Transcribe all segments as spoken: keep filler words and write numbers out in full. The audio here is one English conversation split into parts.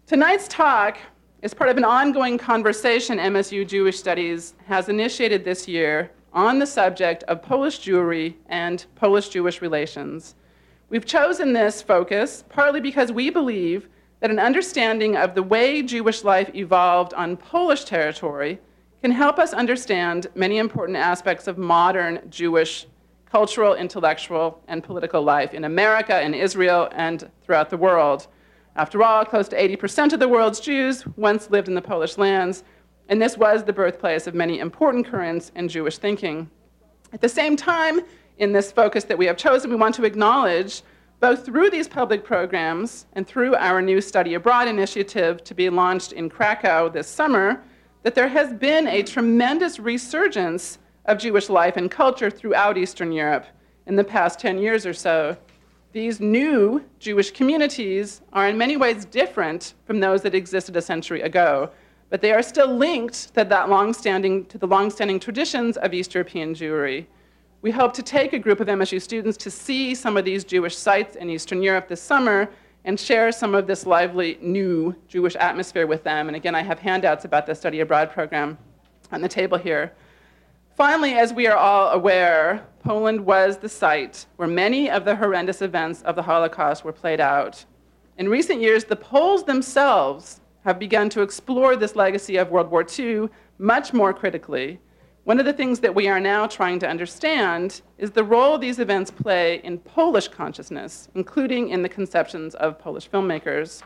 Tonight's talk is part of an ongoing conversation M S U Jewish Studies has initiated this year on the subject of Polish Jewry and Polish-Jewish relations. We've chosen this focus partly because we believe that an understanding of the way Jewish life evolved on Polish territory can help us understand many important aspects of modern Jewish cultural, intellectual, and political life in America, in Israel, and throughout the world. After all, close to eighty percent of the world's Jews once lived in the Polish lands, and this was the birthplace of many important currents in Jewish thinking. At the same time, in this focus that we have chosen, we want to acknowledge, both through these public programs and through our new Study Abroad initiative to be launched in Krakow this summer, that there has been a tremendous resurgence of Jewish life and culture throughout Eastern Europe in the past ten years or so. These new Jewish communities are in many ways different from those that existed a century ago, but they are still linked to, that long-standing, to the long-standing traditions of East European Jewry. We hope to take a group of M S U students to see some of these Jewish sites in Eastern Europe this summer and share some of this lively new Jewish atmosphere with them. And again, I have handouts about the Study Abroad program on the table here. Finally, as we are all aware, Poland was the site where many of the horrendous events of the Holocaust were played out. In recent years, the Poles themselves have begun to explore this legacy of World War Two much more critically. One of the things that we are now trying to understand is the role these events play in Polish consciousness, including in the conceptions of Polish filmmakers.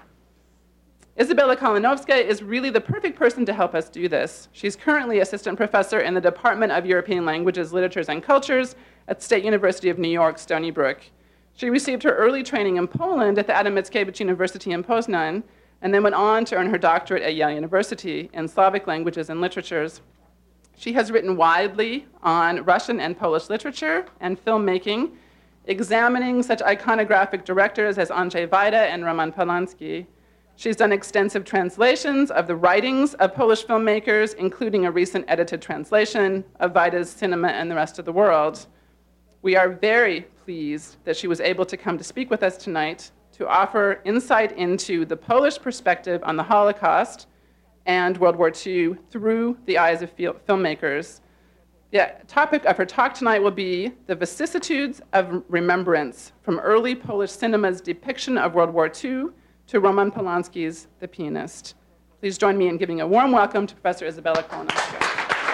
Izabela Kalinowska is really the perfect person to help us do this. She's currently assistant professor in the Department of European Languages, Literatures, and Cultures at State University of New York, Stony Brook. She received her early training in Poland at the Adam Mickiewicz University in Poznań, and then went on to earn her doctorate at Yale University in Slavic languages and literatures. She has written widely on Russian and Polish literature and filmmaking, examining such iconographic directors as Andrzej Wajda and Roman Polanski. She's done extensive translations of the writings of Polish filmmakers, including a recent edited translation of Wajda's Cinema and the Rest of the World. We are very pleased that she was able to come to speak with us tonight to offer insight into the Polish perspective on the Holocaust and World War Two through the eyes of fil- filmmakers. The topic of her talk tonight will be the vicissitudes of remembrance, from early Polish cinema's depiction of World War Two to Roman Polanski's The Pianist. Please join me in giving a warm welcome to Professor Izabela Kalinowska.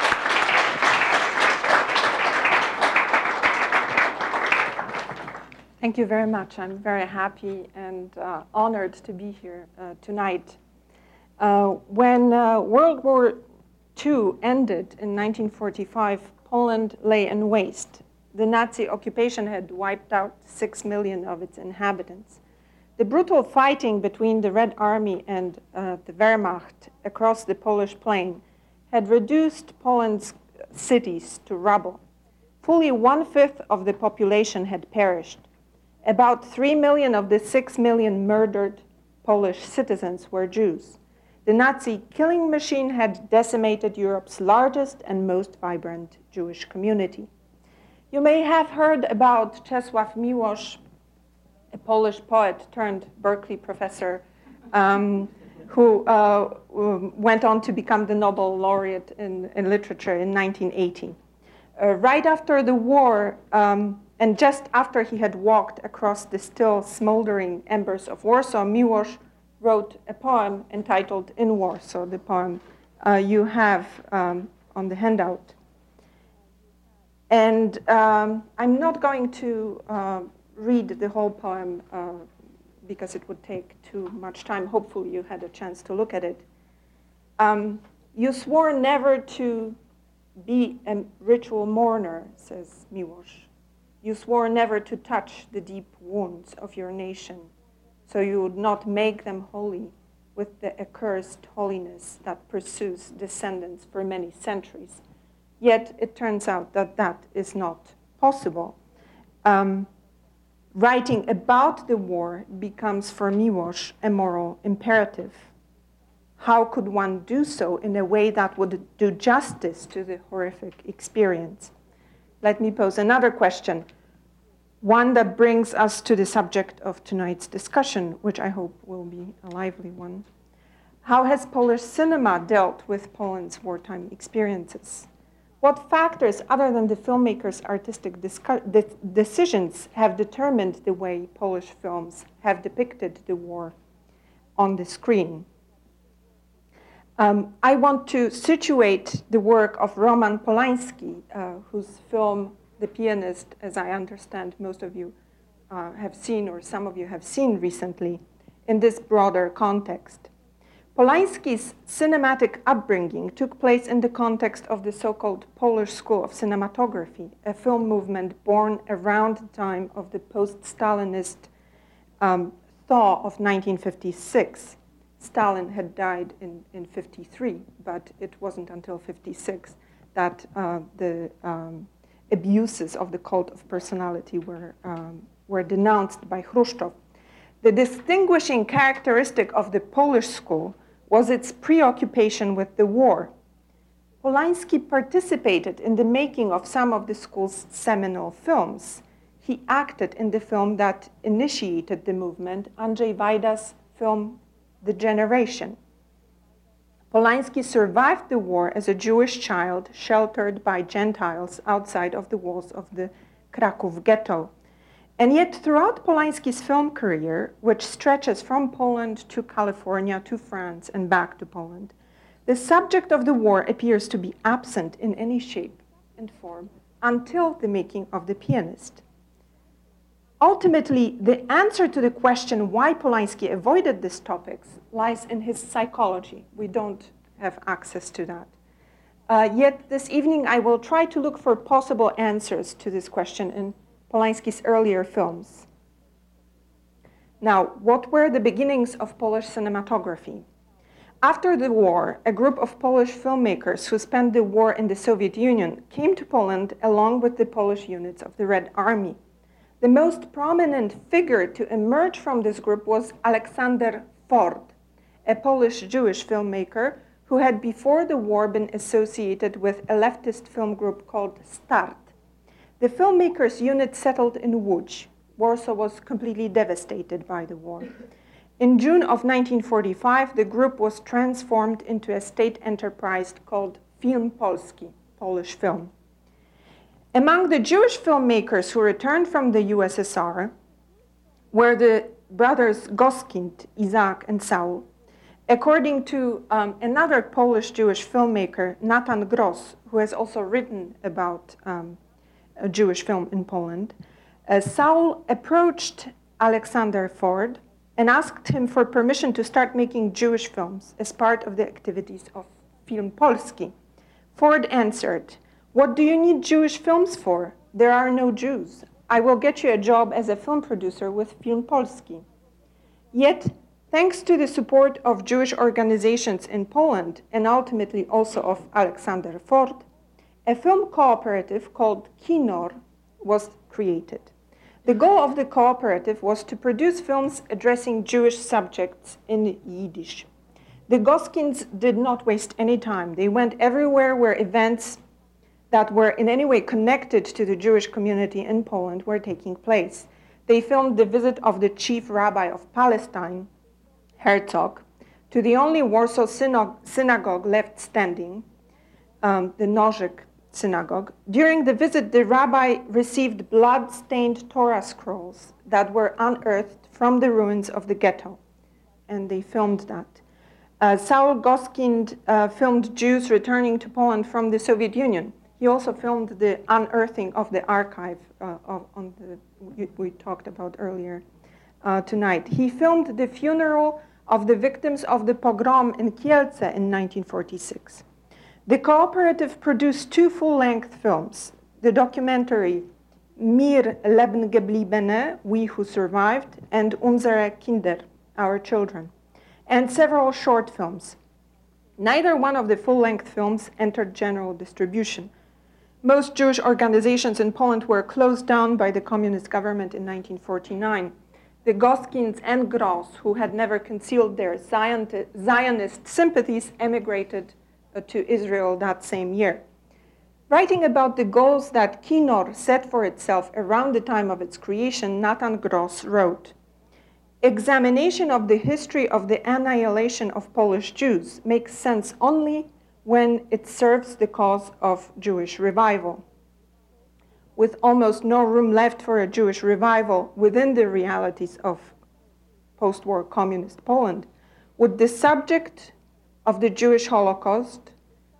Thank you very much. I'm very happy and uh, honored to be here uh, tonight. Uh, when uh, World War Two ended in nineteen forty-five, Poland lay in waste. The Nazi occupation had wiped out six million of its inhabitants. The brutal fighting between the Red Army and uh, the Wehrmacht across the Polish plain had reduced Poland's cities to rubble. Fully one-fifth of the population had perished. About three million of the six million murdered Polish citizens were Jews. The Nazi killing machine had decimated Europe's largest and most vibrant Jewish community. You may have heard about Czesław Miłosz, a Polish poet turned Berkeley professor, um, who uh, went on to become the Nobel laureate in, in literature in nineteen eighty. Uh, right after the war, um, and just after he had walked across the still smoldering embers of Warsaw, Miłosz wrote a poem entitled In Warsaw, the poem uh, you have um, on the handout. And um, I'm not going to uh, read the whole poem uh, because it would take too much time. Hopefully you had a chance to look at it. Um, you swore never to be a ritual mourner, says Miłosz. You swore never to touch the deep wounds of your nation, so you would not make them holy with the accursed holiness that pursues descendants for many centuries. Yet it turns out that that is not possible. Um, writing about the war becomes for Miłosz a moral imperative. How could one do so in a way that would do justice to the horrific experience? Let me pose another question, one that brings us to the subject of tonight's discussion, which I hope will be a lively one. How has Polish cinema dealt with Poland's wartime experiences? What factors, other than the filmmakers' artistic de- decisions, have determined the way Polish films have depicted the war on the screen? Um, I want to situate the work of Roman Polański, uh, whose film, The Pianist, as I understand most of you uh, have seen, or some of you have seen recently, in this broader context. Polański's cinematic upbringing took place in the context of the so-called Polish School of Cinematography, a film movement born around the time of the post-Stalinist um, thaw of nineteen fifty-six. Stalin had died in, in fifty-three, but it wasn't until fifty-six that uh, the um, abuses of the cult of personality were, um, were denounced by Khrushchev. The distinguishing characteristic of the Polish school was its preoccupation with the war. Polański participated in the making of some of the school's seminal films. He acted in the film that initiated the movement, Andrzej Wajda's film, The Generation. Polański survived the war as a Jewish child sheltered by Gentiles outside of the walls of the Kraków ghetto. And yet, throughout Polański's film career, which stretches from Poland to California to France and back to Poland, the subject of the war appears to be absent in any shape and form until the making of The Pianist. Ultimately, the answer to the question why Polański avoided these topics lies in his psychology. We don't have access to that. Uh, yet, this evening, I will try to look for possible answers to this question in Polański's earlier films. Now, what were the beginnings of Polish cinematography? After the war, a group of Polish filmmakers who spent the war in the Soviet Union came to Poland along with the Polish units of the Red Army. The most prominent figure to emerge from this group was Aleksander Ford, a Polish Jewish filmmaker who had before the war been associated with a leftist film group called Start. The filmmakers' unit settled in Łódź. Warsaw was completely devastated by the war. In June of nineteen forty-five, the group was transformed into a state enterprise called Film Polski, Polish film. Among the Jewish filmmakers who returned from the U S S R were the brothers Goskind, Isaac and Saul. According to um, another Polish Jewish filmmaker, Nathan Gross, who has also written about um, a Jewish film in Poland, uh, Saul approached Aleksander Ford and asked him for permission to start making Jewish films as part of the activities of Film Polski. Ford answered, "What do you need Jewish films for? There are no Jews. I will get you a job as a film producer with Film Polski." Yet, thanks to the support of Jewish organizations in Poland and ultimately also of Aleksander Ford, a film cooperative called Kinor was created. The goal of the cooperative was to produce films addressing Jewish subjects in Yiddish. The Goskins did not waste any time. They went everywhere where events that were in any way connected to the Jewish community in Poland were taking place. They filmed the visit of the chief rabbi of Palestine, Herzog, to the only Warsaw synagogue, synagogue left standing, um, the Nożyk synagogue. During the visit, the rabbi received blood-stained Torah scrolls that were unearthed from the ruins of the ghetto, and they filmed that. Uh, Saul Goskind uh, filmed Jews returning to Poland from the Soviet Union. He also filmed the unearthing of the archive uh, of, on the, we, we talked about earlier uh, tonight. He filmed the funeral of the victims of the pogrom in Kielce in nineteen forty-six. The cooperative produced two full-length films, the documentary Mir Leben gebliebene, We Who Survived, and Unsere Kinder, Our Children, and several short films. Neither one of the full-length films entered general distribution. Most Jewish organizations in Poland were closed down by the communist government in nineteen forty-nine. The Goskins and Gross, who had never concealed their Zionist sympathies, emigrated uh, to Israel that same year. Writing about the goals that Kinor set for itself around the time of its creation, Nathan Gross wrote, examination of the history of the annihilation of Polish Jews makes sense only when it serves the cause of Jewish revival. With almost no room left for a Jewish revival within the realities of post-war communist Poland, would the subject of the Jewish Holocaust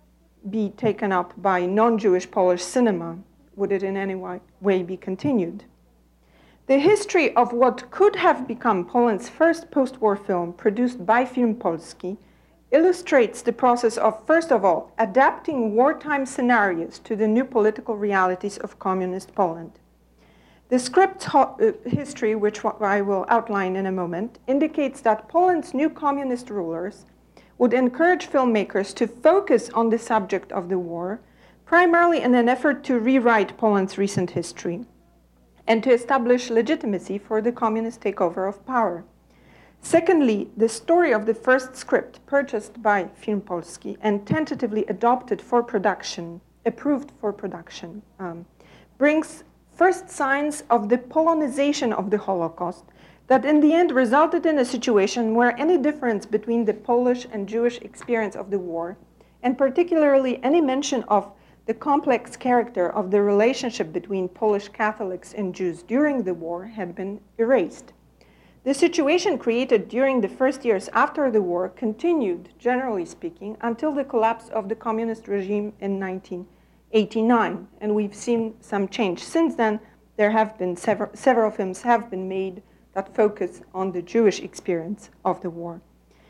be taken up by non-Jewish Polish cinema? Would it in any way be continued? The history of what could have become Poland's first post-war film, produced by Film Polski, illustrates the process of, first of all, adapting wartime scenarios to the new political realities of communist Poland. The script's ho- uh, history, which I will outline in a moment, indicates that Poland's new communist rulers would encourage filmmakers to focus on the subject of the war, primarily in an effort to rewrite Poland's recent history and to establish legitimacy for the communist takeover of power. Secondly, the story of the first script purchased by Film Polski and tentatively adopted for production, approved for production, um, brings first signs of the Polonization of the Holocaust that in the end resulted in a situation where any difference between the Polish and Jewish experience of the war, and particularly any mention of the complex character of the relationship between Polish Catholics and Jews during the war, had been erased. The situation created during the first years after the war continued, generally speaking, until the collapse of the communist regime in nineteen eighty-nine, and we've seen some change. Since then, there have been several, several films have been made that focus on the Jewish experience of the war.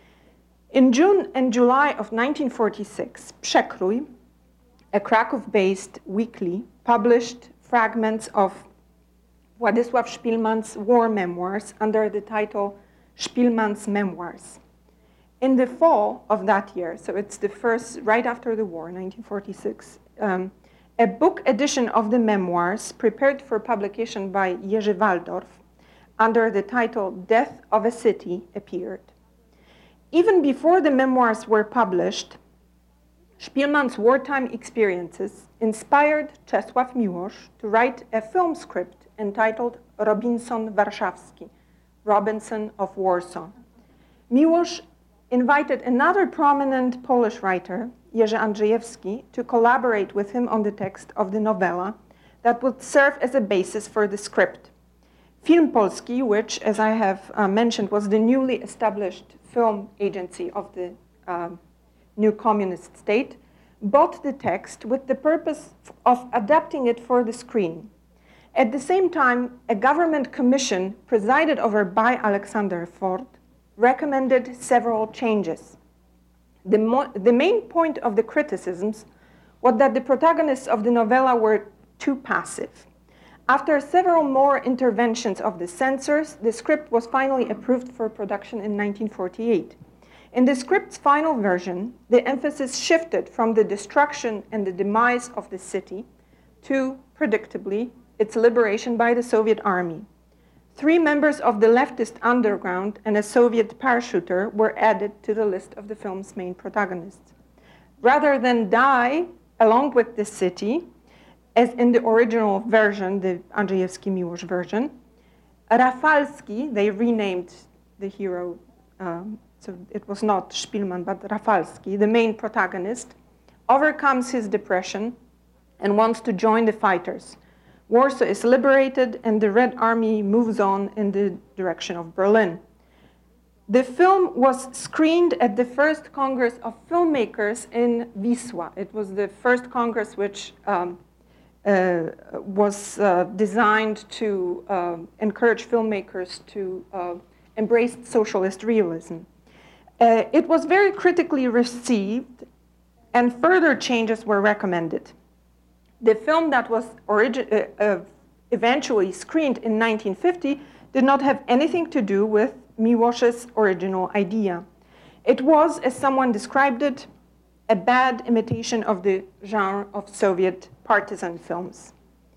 In June and July of nineteen forty-six, Przekrój, a Kraków-based weekly, published fragments of Władysław Szpilman's war memoirs under the title Szpilman's Memoirs. In the fall of that year, so it's the first, right after the war, nineteen forty-six, um, a book edition of the memoirs prepared for publication by Jerzy Waldorf under the title Death of a City appeared. Even before the memoirs were published, Szpilman's wartime experiences inspired Czesław Miłosz to write a film script entitled Robinson Warszawski, Robinson of Warsaw. Miłosz invited another prominent Polish writer, Jerzy Andrzejewski, to collaborate with him on the text of the novella that would serve as a basis for the script. Film Polski, which, as I have uh, mentioned, was the newly established film agency of the uh, new communist state, bought the text with the purpose of adapting it for the screen. At the same time, a government commission presided over by Alexander Ford recommended several changes. The, mo- the main point of the criticisms was that the protagonists of the novella were too passive. After several more interventions of the censors, the script was finally approved for production in nineteen forty-eight. In the script's final version, the emphasis shifted from the destruction and the demise of the city to, predictably, its liberation by the Soviet army. Three members of the leftist underground and a Soviet parachuter were added to the list of the film's main protagonists. Rather than die along with the city, as in the original version, the Andrzejewski-Miłosz version, Rafalski, they renamed the hero, um, so it was not Szpilman, but Rafalski, the main protagonist, overcomes his depression and wants to join the fighters. Warsaw is liberated and the Red Army moves on in the direction of Berlin. The film was screened at the first Congress of Filmmakers in Wisła. It was the first Congress which um, uh, was uh, designed to uh, encourage filmmakers to uh, embrace socialist realism. Uh, it was very critically received and further changes were recommended. The film that was origi- uh, uh, eventually screened in nineteen fifty did not have anything to do with Miłosz's original idea. It was, as someone described it, a bad imitation of the genre of Soviet partisan films.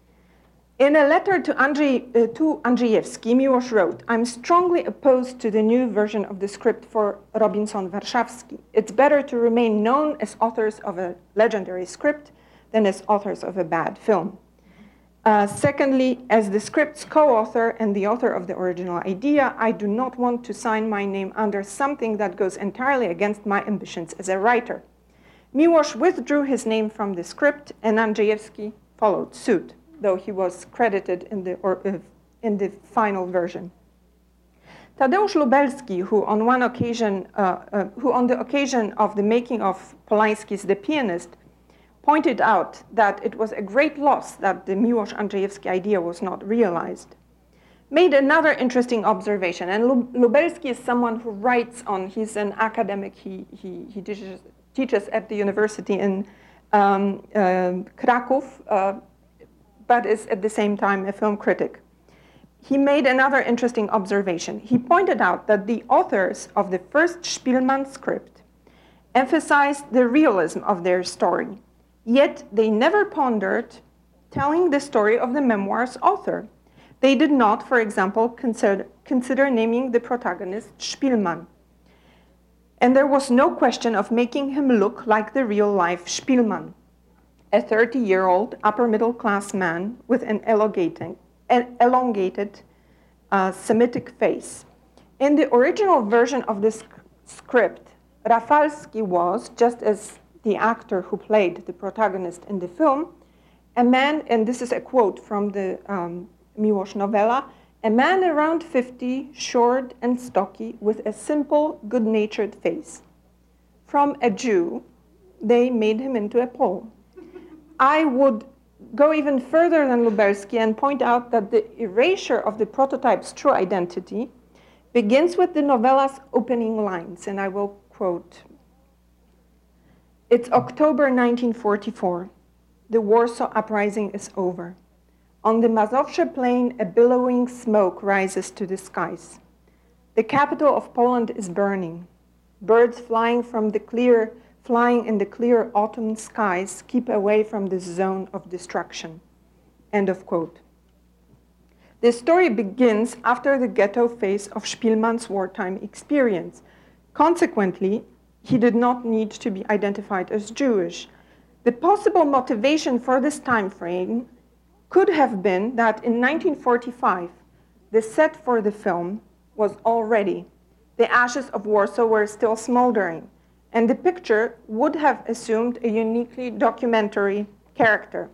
In a letter to, Andrzej, uh, to Andrzejewski, Miłosz wrote, "I'm strongly opposed to the new version of the script for Robinson Warszawski. It's better to remain known as authors of a legendary script than as authors of a bad film." Uh, secondly, as the script's co-author and the author of the original idea, I do not want to sign my name under something that goes entirely against my ambitions as a writer. Miłosz withdrew his name from the script, and Andrzejewski followed suit, though he was credited in the, or, uh, in the final version. Tadeusz Lubelski, who on one occasion, uh, uh, who on the occasion of the making of Polański's The Pianist, pointed out that it was a great loss that the Miłosz-Andrzejewski idea was not realized, made another interesting observation. And Lubelski is someone who writes on, he's an academic, he, he, he teaches, teaches at the university in um, uh, Kraków, uh, but is at the same time a film critic. He made another interesting observation. He pointed out that the authors of the first Szpilman script emphasized the realism of their story, yet they never pondered telling the story of the memoir's author. They did not, for example, consider, consider naming the protagonist Szpilman. And there was no question of making him look like the real-life Szpilman, a thirty-year-old upper-middle-class man with an elongating, an elongated uh, Semitic face. In the original version of this script, Rafalski was, just as the actor who played the protagonist in the film, a man, and this is a quote from the um, Miłosz novella, a man around fifty, short and stocky, with a simple, good-natured face. From a Jew, they made him into a Pole. I would go even further than Lubelski and point out that the erasure of the prototype's true identity begins with the novella's opening lines, and I will quote, "It's October nineteen forty-four. The Warsaw Uprising is over. On the Mazowsze plain, a billowing smoke rises to the skies. The capital of Poland is burning. Birds flying from the clear, flying in the clear autumn skies keep away from this zone of destruction." End of quote. The story begins after the ghetto phase of Szpilman's wartime experience. Consequently, he did not need to be identified as Jewish. The possible motivation for this time frame could have been that in nineteen forty-five, the set for the film was all ready. The ashes of Warsaw were still smoldering, and the picture would have assumed a uniquely documentary character.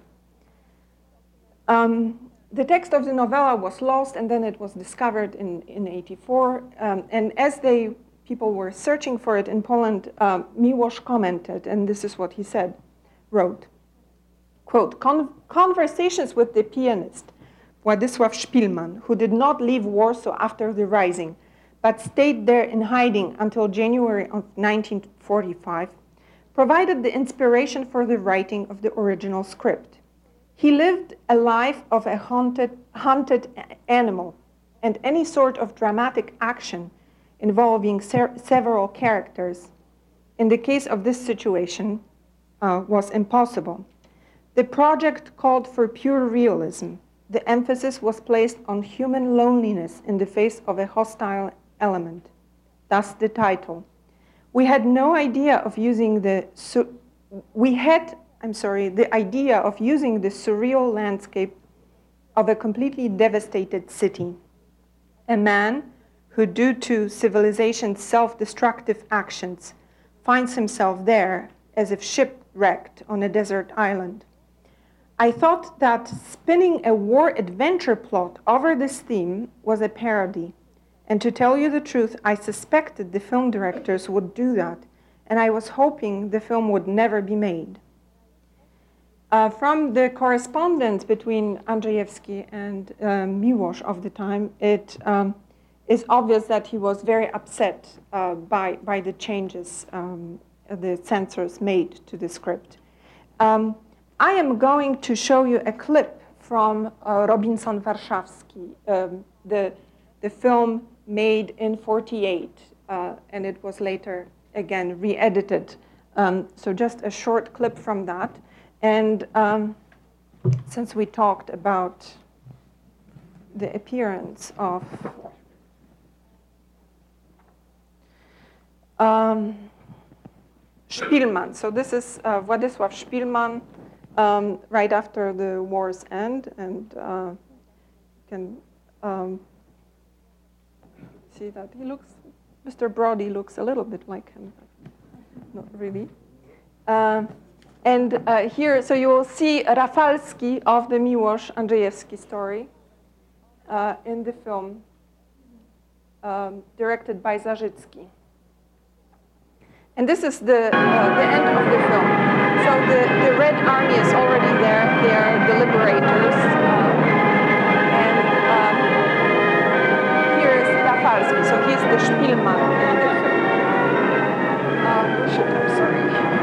Um, the text of the novella was lost, and then it was discovered in, in eighty-four, um, and as they people were searching for it in Poland, uh, Miłosz commented, and this is what he said, wrote, quote, Con- conversations with the pianist, Władysław Szpilman, who did not leave Warsaw after the rising, but stayed there in hiding until January of nineteen forty-five, provided the inspiration for the writing of the original script. He lived a life of a haunted, hunted animal, and any sort of dramatic action involving ser- several characters, in the case of this situation, uh, was impossible. The project called for pure realism. The emphasis was placed on human loneliness in the face of a hostile element. Thus the title. We had no idea of using the, su- we had, I'm sorry, the idea of using the surreal landscape of a completely devastated city. A man who, due to civilization's self-destructive actions, finds himself there as if shipwrecked on a desert island. I thought that spinning a war adventure plot over this theme was a parody. And to tell you the truth, I suspected the film directors would do that, and I was hoping the film would never be made. Uh, from the correspondence between Andrzejewski and uh, Miłosz of the time, it um, is obvious that he was very upset uh, by, by the changes um, the censors made to the script. Um, I am going to show you a clip from uh, Robinson Warszawski, um, the, the film made in forty-eight, uh, and it was later, again, re-edited. Um, so just a short clip from that. And um, since we talked about the appearance of um, Szpilman, so this is uh, Władysław Szpilman, um, right after the war's end, and uh, you can um, see that he looks, Mister Brody looks a little bit like him, but not really. Uh, and uh, here, so you will see Rafalski of the Miłosz Andrzejewski story uh, in the film, um, directed by Zarzycki. And this is the, uh, the end of the film. So the, the Red Army is already there. They are the liberators. Uh, and um, here is Rafalski. So he's the Spielmann in the film. Uh, shit, I'm sorry.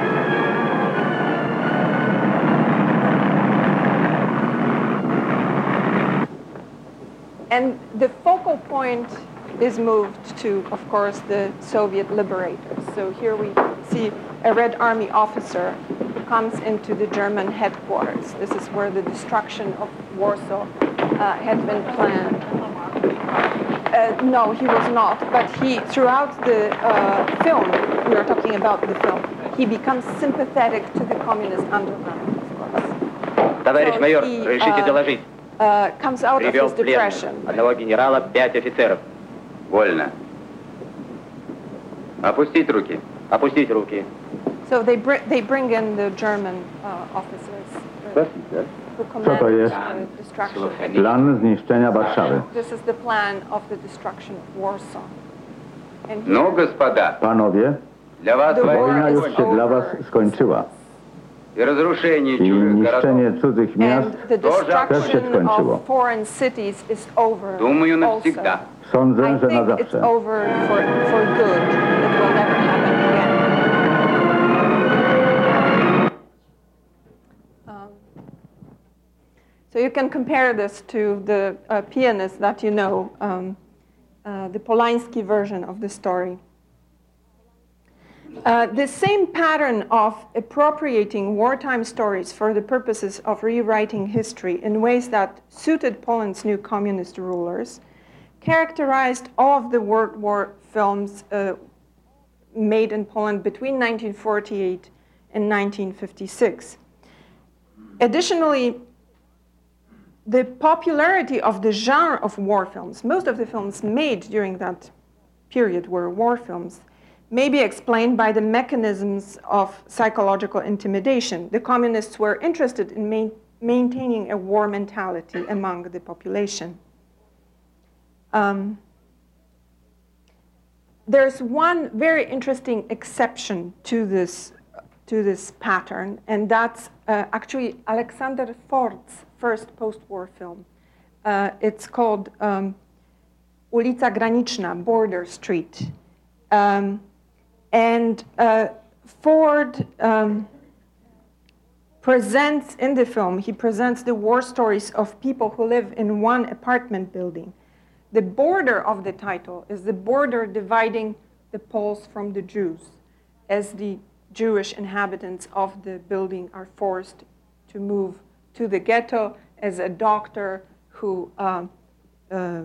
And the focal point is moved to, of course, the Soviet liberators. So here we see a Red Army officer who comes into the German headquarters. This is where the destruction of Warsaw uh, had been planned. Uh, no, he was not, but he, throughout the uh, film, we are talking about the film, he becomes sympathetic to the communist underground, of course. Товарищ So майор, he, разрешите uh, доложить. uh, comes out of Привел his в плен depression. одного генерала, пять офицеров. Вольно. Опустить руки. Опустить руки. So they, br they bring in the German uh, officers uh, who Co to jest? command the destruction. Plan zniszczenia Warszawy. This is the plan of the destruction of Warsaw. And here, Ну, господа, Panowie, для вас The war wojna is już się dla was skończyła и разрушение i чужих niszczenie городов. cudzych miast and the też się destruction skończyło. of foreign cities is over Думаю, also. навсегда. Sądzę, I że na think it's zawsze. over for, for good. It will never happen again. Um, so you can compare this to the uh, pianist that you know, um, uh, the Polański version of the story. Uh, the same pattern of appropriating wartime stories for the purposes of rewriting history in ways that suited Poland's new communist rulers characterized all of the World War films uh, made in Poland between nineteen forty-eight and nineteen fifty-six. Additionally, the popularity of the genre of war films, most of the films made during that period were war films, may be explained by the mechanisms of psychological intimidation. The communists were interested in main, maintaining a war mentality among the population. Um, there's one very interesting exception to this, to this pattern, and that's uh, actually Alexander Ford's first post-war film. Uh, it's called um, Ulica Graniczna, Border Street. Um, And uh, Ford um, presents in the film, he presents the war stories of people who live in one apartment building. The border of the title is the border dividing the Poles from the Jews, as the Jewish inhabitants of the building are forced to move to the ghetto, as a doctor who uh, uh,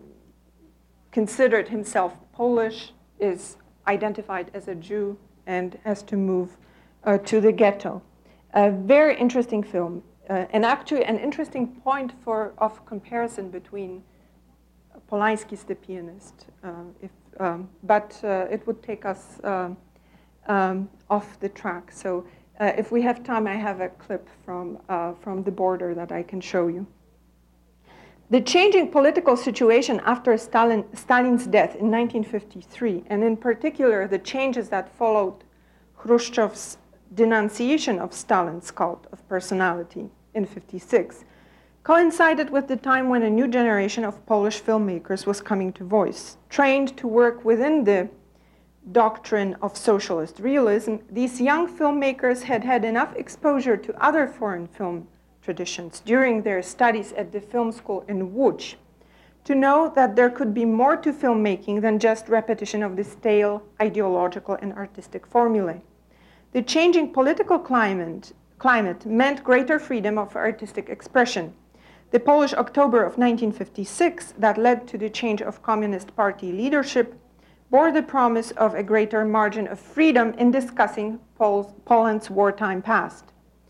considered himself Polish is identified as a Jew and has to move uh, to the ghetto. A very interesting film, uh, and actually an interesting point for, of comparison between Polański's The Pianist, uh, if, um, but uh, it would take us uh, um, off the track. So uh, if we have time, I have a clip from, uh, from The Border that I can show you. The changing political situation after Stalin, Stalin's death in nineteen fifty-three, and in particular the changes that followed Khrushchev's denunciation of Stalin's cult of personality in fifty-six, coincided with the time when a new generation of Polish filmmakers was coming to voice. Trained to work within the doctrine of socialist realism, these young filmmakers had had enough exposure to other foreign film traditions during their studies at the film school in Łódź to know that there could be more to filmmaking than just repetition of the stale ideological and artistic formulae. The changing political climate, climate meant greater freedom of artistic expression. The Polish October of nineteen fifty-six, that led to the change of Communist Party leadership, bore the promise of a greater margin of freedom in discussing Pol's, Poland's wartime past.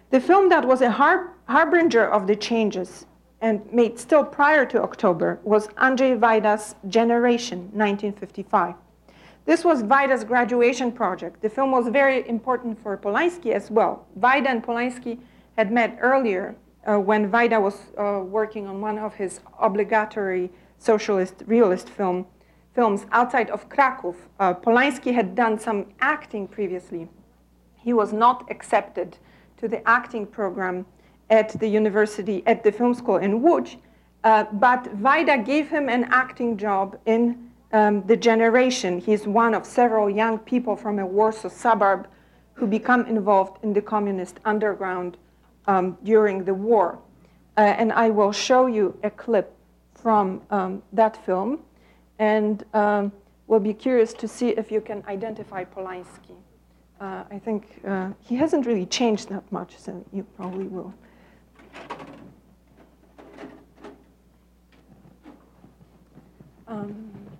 The film that was a har harbinger of the changes and made still prior to October was Andrzej Wajda's Generation, nineteen fifty-five. This was Wajda's graduation project. The film was very important for Polański as well. Wajda and Polański had met earlier uh, when Wajda was uh, working on one of his obligatory socialist realist film, films outside of Kraków. Uh, Polański had done some acting previously. He was not accepted to the acting program at the university, at the film school in Łódź, uh, but Wajda gave him an acting job in um, The Generation. He's one of several young people from a Warsaw suburb who become involved in the communist underground um, during the war. Uh, and I will show you a clip from um, that film, and um, we'll be curious to see if you can identify Polański. Uh, I think uh, he hasn't really changed that much, so you probably will. Um,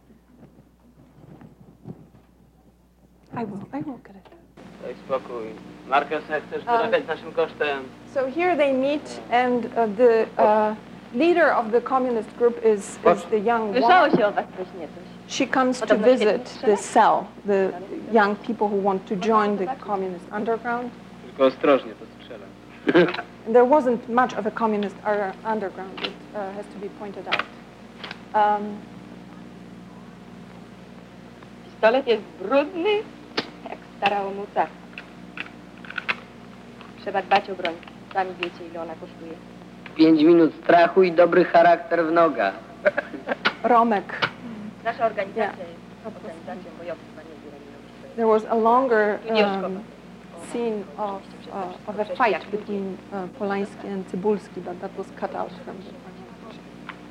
I will, I will get it. Daj spokój. Markę se chcesz wyrabiać naszym kosztem. So here they meet, and uh, the uh, leader of the communist group is, is the young Słyszało woman. się o was coś niecoś. She comes to Podobno visit świetnie the cell, the young people who want to join the communist underground. Tylko ostrożnie to strzelam. And there wasn't much of a communist ar- underground, it uh, has to be pointed out. Um, Pistolet jest brudny, jak stara omuca. Trzeba dbać o broń. Sami wiecie, ile ona kosztuje. Pięć minut strachu i dobry charakter w nogach. Romek. Nasza organizacja Yeah. jest organizacją bojowców, a nie zbieraniem pistoletów. There was a longer Tu nie szkoda. um, scene of, uh, of a fight between uh, Polański and Cybulski, but that was cut out from the presentation.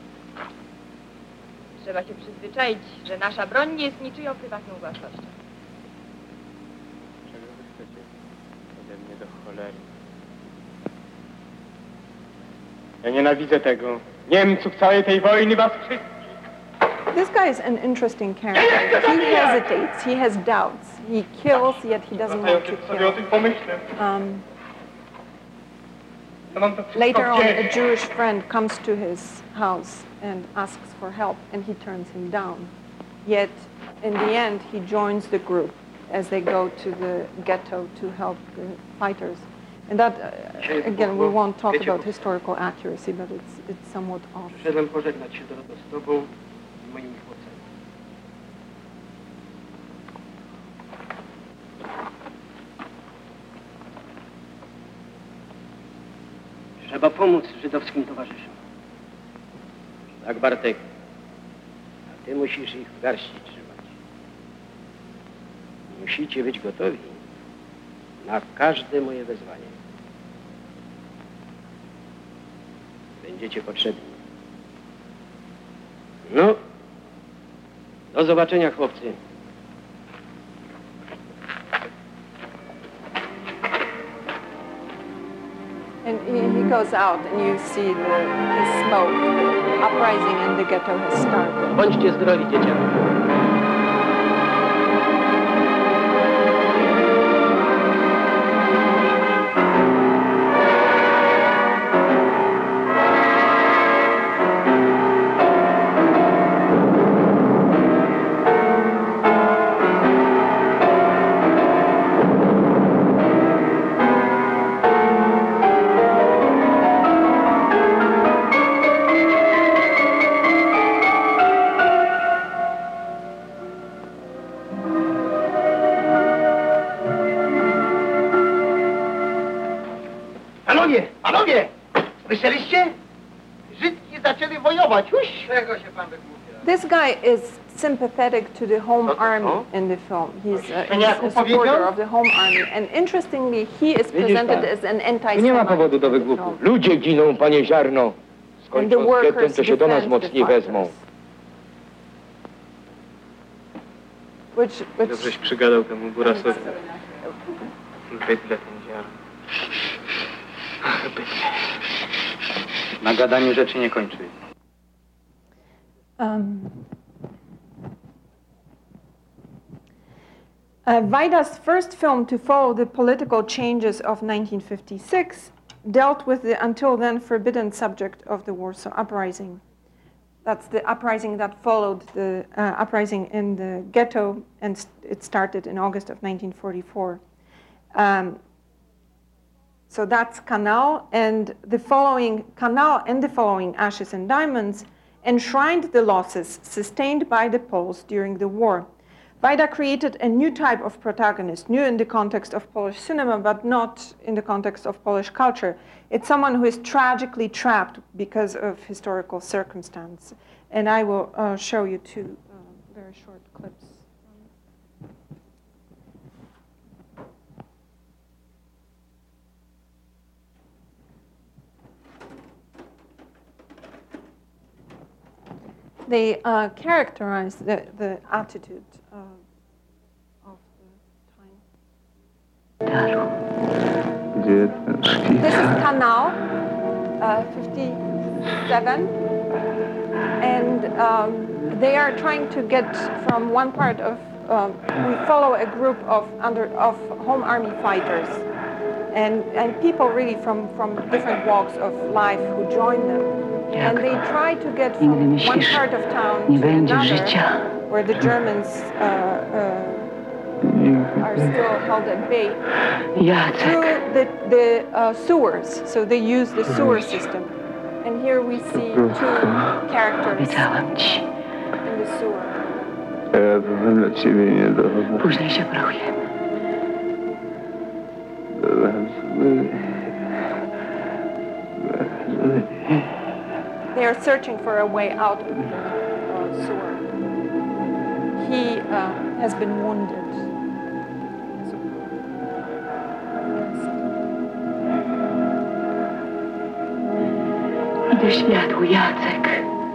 Trzeba się przyzwyczaić, że nasza broń nie jest niczyją prywatną własnością. Czego wy chcecie ode mnie do cholery? Ja nienawidzę tego. Niemców całej tej wojny, was wszystkich. This guy is an interesting character. He hesitates, he has doubts. He kills, yet he doesn't want to sobie o kill. tym pomyślę. Um, Ja mam to wszystko later on, a gdzieś. Jewish friend comes to his house and asks for help, and he turns him down. Yet, in the end, he joins the group as they go to the ghetto to help the fighters. And that, uh, again, we won't talk about historical accuracy, but it's, it's somewhat off. Przyszedłem pożegnać się Doroto z tobą i moimi chłopcami. Trzeba pomóc żydowskim towarzyszom. Tak, Bartek. A ty musisz ich w garści trzymać. Musicie być gotowi na każde moje wezwanie. Będziecie potrzebni. No, do zobaczenia, chłopcy. And he, he goes out, and you see the, the smoke, the uprising in the ghetto has started. Bądźcie zdrowi, dzieciaki. Panowie, panowie! Słyszeliście? Żydki zaczęli wojować. Uś! Czego się pan wygłupia? This guy is sympathetic to the home army in the film. He's a, he's a supporter of the home army. And interestingly, he is presented as an anti-Semite. Nie ma powodu do in the wygłupu. film. Ludzie giną, panie ziarno. And the Skończą z workers gettem, to się do nas defend the mocniej wezmą. fighters. Which, which Dobrześ przygadał temu Burasowi. Bydle ten ziarn. Na gadaniu rzeczy nie kończy. Um, Uh, Wajda's first film to follow the political changes of nineteen fifty-six dealt with the until then forbidden subject of the Warsaw Uprising. That's the uprising that followed the uh, uprising in the ghetto, and st- it started in August of nineteen forty-four. Um, so that's Kanał, and the following Kanał and the following Ashes and Diamonds enshrined the losses sustained by the Poles during the war. Wajda created a new type of protagonist, new in the context of Polish cinema, but not in the context of Polish culture. It's someone who is tragically trapped because of historical circumstance. And I will uh, show you two uh, very short clips. They uh, characterize the, the attitude uh, of the time. This is Kanał, uh, fifty-seven, and um, they are trying to get from one part of, um, we follow a group of under of home army fighters, and, and people really from, from different walks of life who join them. And they try to get from one part of town to another, where the Germans uh, uh, are still held at bay, through the, the uh, sewers. So they use the sewer system. And here we see two characters in the sewer. They are searching for a way out of the uh, sewer. He uh, has been wounded. Do światło, Jacek.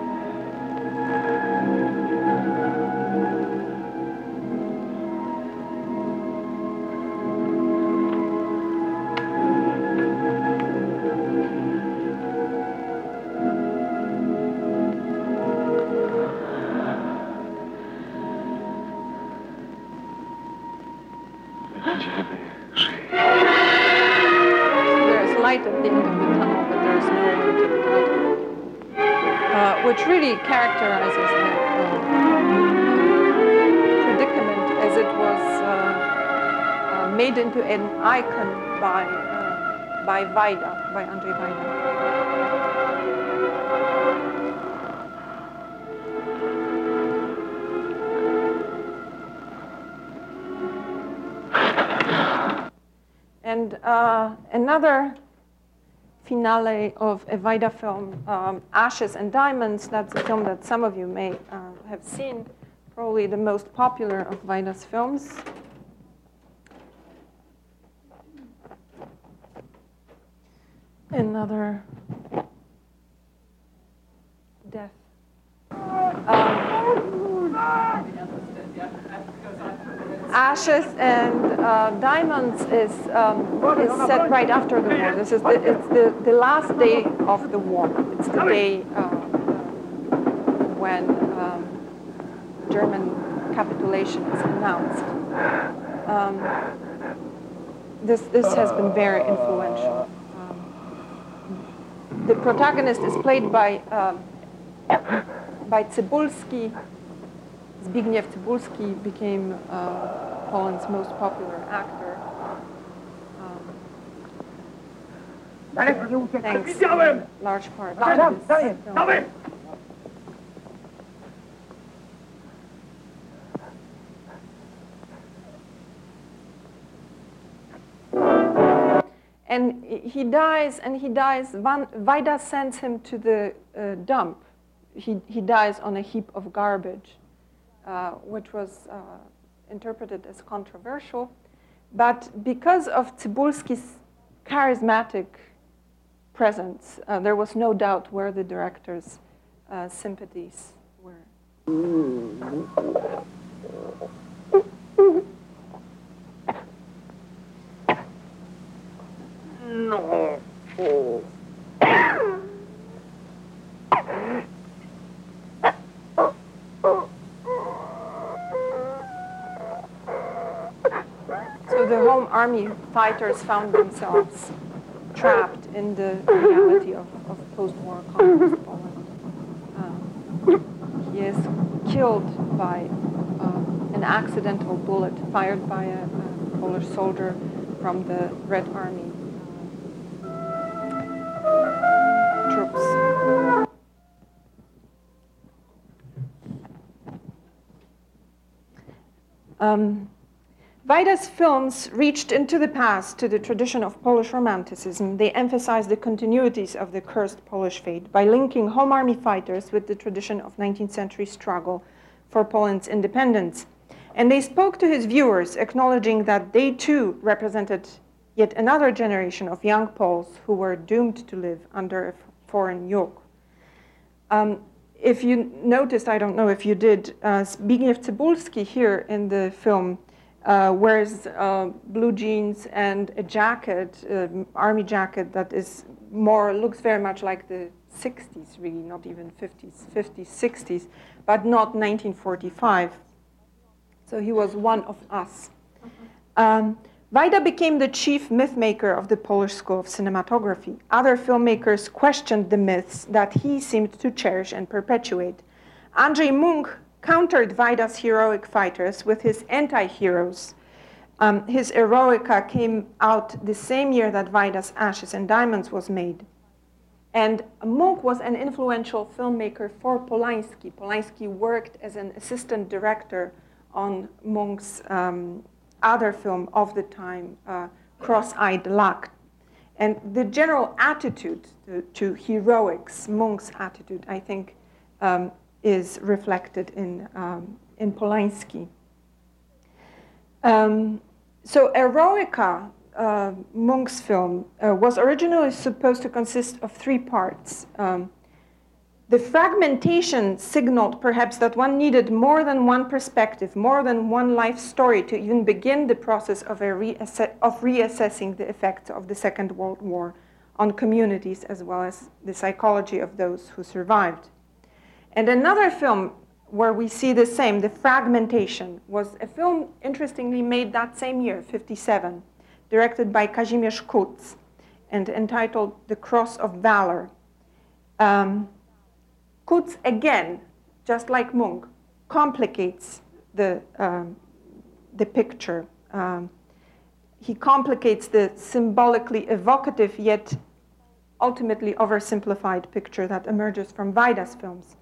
There's light at the end of the tunnel, but there's no way to get out of it. Uh, which really characterizes the uh, predicament as it was uh, uh, made into an icon by uh, by Wajda, by Andrzej Wajda. And uh, another finale of a Wajda film, um, Ashes and Diamonds. That's a film that some of you may uh, have seen, probably the most popular of Wajda's films. Another death. Um, Ashes and uh, Diamonds is um, is set right after the war. This is the, it's the, the last day of the war. It's the day uh, when um, German capitulation is announced. Um, this this has been very influential. Um, the protagonist is played by uh, by Cybulski. Zbigniew Cybulski became uh, Poland's most popular actor. Um, thanks in large part to this film. And he dies, and he dies, Van, Wajda sends him to the uh, dump. He, he dies on a heap of garbage. Uh, which was uh, interpreted as controversial. But because of Cybulski's charismatic presence, uh, there was no doubt where the director's uh, sympathies were. No. so the home army fighters found themselves trapped in the reality of, of post-war communist Poland. Um, he is killed by uh, an accidental bullet fired by a, a Polish soldier from the Red Army uh, troops. Um, Wajda's films reached into the past to the tradition of Polish Romanticism. They emphasized the continuities of the cursed Polish fate by linking home army fighters with the tradition of nineteenth century struggle for Poland's independence. And they spoke to his viewers, acknowledging that they too represented yet another generation of young Poles who were doomed to live under a foreign yoke. Um, if you noticed, I don't know if you did, uh, Zbigniew Cybulski here in the film Uh, wears uh, blue jeans and a jacket, uh, army jacket that is more, looks very much like the sixties, really, not even fifties, fifties, sixties, but not nineteen forty-five. So he was one of us. Um, Wajda became the chief myth maker of the Polish school of cinematography. Other filmmakers questioned the myths that he seemed to cherish and perpetuate. Andrzej Munk countered Wajda's heroic fighters with his anti-heroes. Um, his Eroica came out the same year that Wajda's Ashes and Diamonds was made. And Munk was an influential filmmaker for Polański. Polański worked as an assistant director on Munk's um, other film of the time, uh, Cross-Eyed Luck. And the general attitude to, to heroics, Munk's attitude, I think, um, is reflected in, um, in Polański. Um, so Eroica, uh, Munk's film, uh, was originally supposed to consist of three parts. Um, the fragmentation signaled perhaps that one needed more than one perspective, more than one life story to even begin the process of, a reasse- of reassessing the effects of the Second World War on communities as well as the psychology of those who survived. And another film where we see the same, the fragmentation, was a film interestingly made that same year, fifty-seven, directed by Kazimierz Kuc and entitled The Cross of Valor. Um, Kuc, again, just like Munk, complicates the, um, the picture. Um, he complicates the symbolically evocative yet ultimately oversimplified picture that emerges from Wajda's films.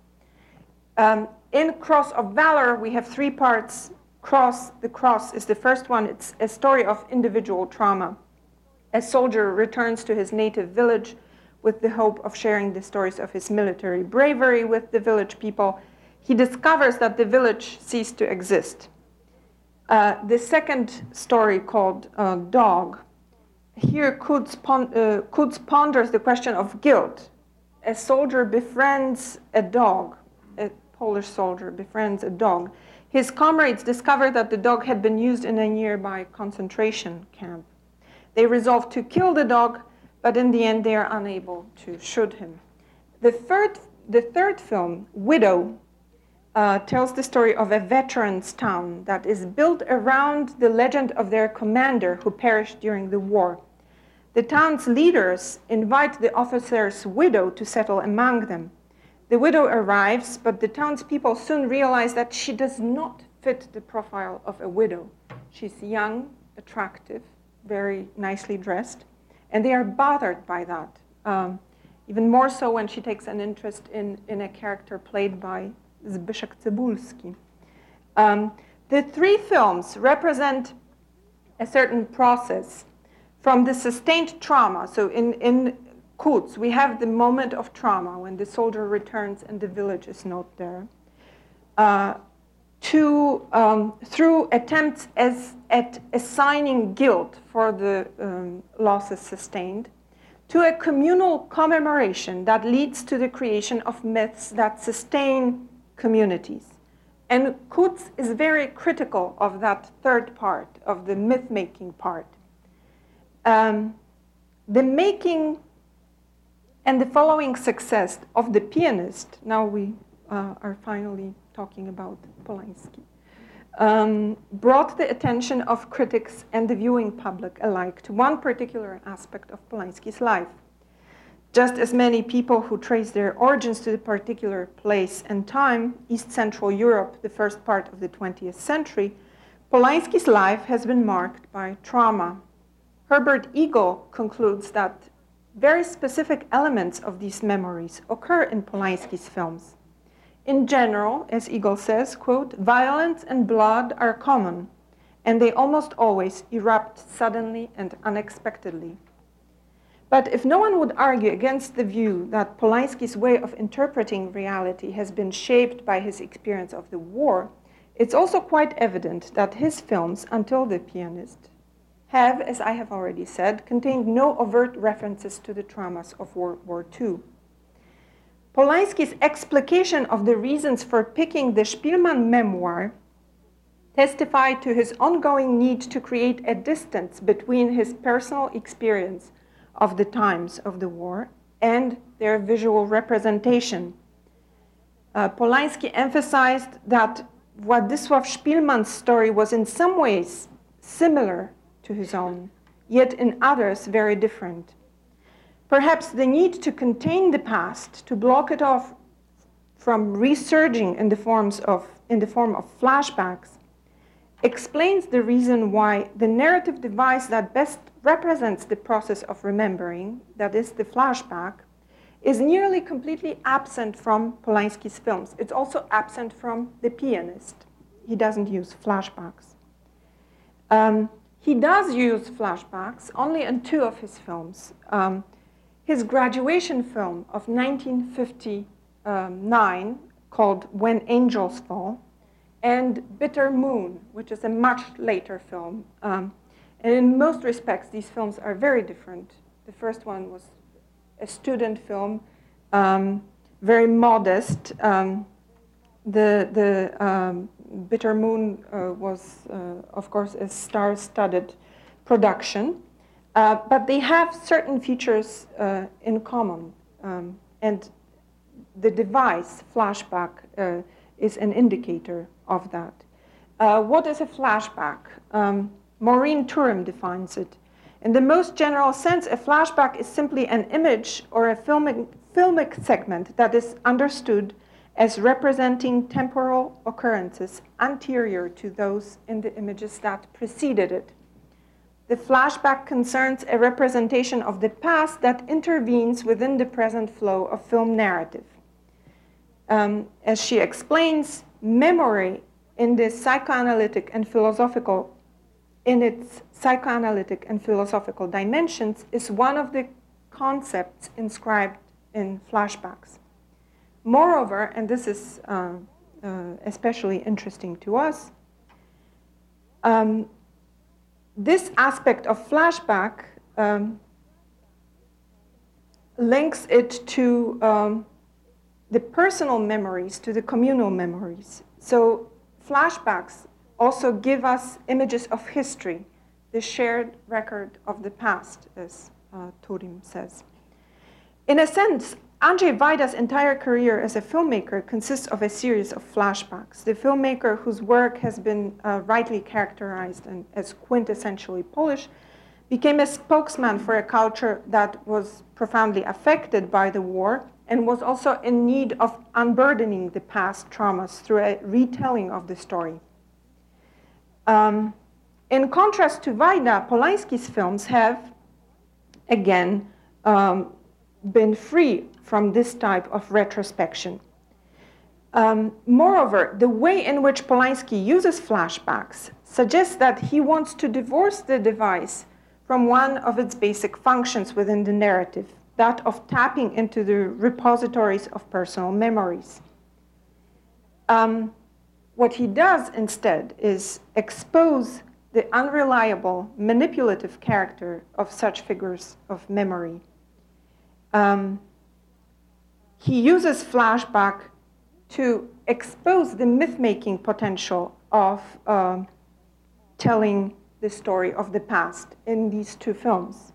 Um, in Cross of Valor, we have three parts. Cross, the cross is the first one. It's a story of individual trauma. A soldier returns to his native village with the hope of sharing the stories of his military bravery with the village people. He discovers that the village ceased to exist. Uh, the second story, called uh, Dog, here Kuc pon- uh, Kuc ponders the question of guilt. A soldier befriends a dog. A Polish soldier befriends a dog. His comrades discover that the dog had been used in a nearby concentration camp. They resolve to kill the dog, but in the end they are unable to shoot him. The third, the third film, Widow, uh, tells the story of a veterans' town that is built around the legend of their commander who perished during the war. The town's leaders invite the officer's widow to settle among them. The widow arrives, but the townspeople soon realize that she does not fit the profile of a widow. She's young, attractive, very nicely dressed, and they are bothered by that. Um, even more so when she takes an interest in, in a character played by Zbyszek Cybulski. Um, the three films represent a certain process from the sustained trauma. So in, in Kuc, we have the moment of trauma when the soldier returns and the village is not there, uh, to, um, through attempts as, at assigning guilt for the um, losses sustained, to a communal commemoration that leads to the creation of myths that sustain communities. And Kuc is very critical of that third part, of the myth-making part. Um, the making and the following success of The Pianist, now we uh, are finally talking about Polański, um, brought the attention of critics and the viewing public alike to one particular aspect of Polanski's life. Just as many people who trace their origins to the particular place and time, East Central Europe, the first part of the twentieth century, Polanski's life has been marked by trauma. Herbert Eagle concludes that very specific elements of these memories occur in Polanski's films. In general, as Eagle says, quote, violence and blood are common, and they almost always erupt suddenly and unexpectedly. But if no one would argue against the view that Polanski's way of interpreting reality has been shaped by his experience of the war, it's also quite evident that his films, until The Pianist, have, as I have already said, contained no overt references to the traumas of World War Two. Polanski's explication of the reasons for picking the Spielmann memoir testified to his ongoing need to create a distance between his personal experience of the times of the war and their visual representation. Uh, Polanski emphasized that Władysław Spielmann's story was in some ways similar to his own, yet in others very different. Perhaps the need to contain the past, to block it off from resurging in the, forms of, in the form of flashbacks, explains the reason why the narrative device that best represents the process of remembering, that is the flashback, is nearly completely absent from Polanski's films. It's also absent from The Pianist. He doesn't use flashbacks. Um, he does use flashbacks only in two of his films. Um, his graduation film of nineteen fifty-nine, called When Angels Fall, and Bitter Moon, which is a much later film. Um, and in most respects, these films are very different. The first one was a student film, um, very modest. Um, the the um, Bitter Moon uh, was, uh, of course, a star-studded production, uh, but they have certain features uh, in common. Um, and the device, flashback, uh, is an indicator of that. Uh, what is a flashback? Um, Maureen Turim defines it. In the most general sense, a flashback is simply an image or a filmic, filmic segment that is understood as representing temporal occurrences anterior to those in the images that preceded it. The flashback concerns a representation of the past that intervenes within the present flow of film narrative. Um, as she explains, memory in the psychoanalytic and philosophical in its psychoanalytic and philosophical dimensions is one of the concepts inscribed in flashbacks. Moreover, and this is uh, uh, especially interesting to us, um, this aspect of flashback um, links it to um, the personal memories, to the communal memories. So flashbacks also give us images of history, the shared record of the past, as uh, Turim says. In a sense, Andrzej Wajda's entire career as a filmmaker consists of a series of flashbacks. The filmmaker whose work has been uh, rightly characterized and as quintessentially Polish became a spokesman for a culture that was profoundly affected by the war and was also in need of unburdening the past traumas through a retelling of the story. Um, in contrast to Wajda, Polanski's films have, again, um, been free from this type of retrospection. Um, moreover, the way in which Polanski uses flashbacks suggests that he wants to divorce the device from one of its basic functions within the narrative, that of tapping into the repositories of personal memories. Um, what he does instead is expose the unreliable, manipulative character of such figures of memory. Um, he uses flashback to expose the myth-making potential of uh, telling the story of the past in these two films.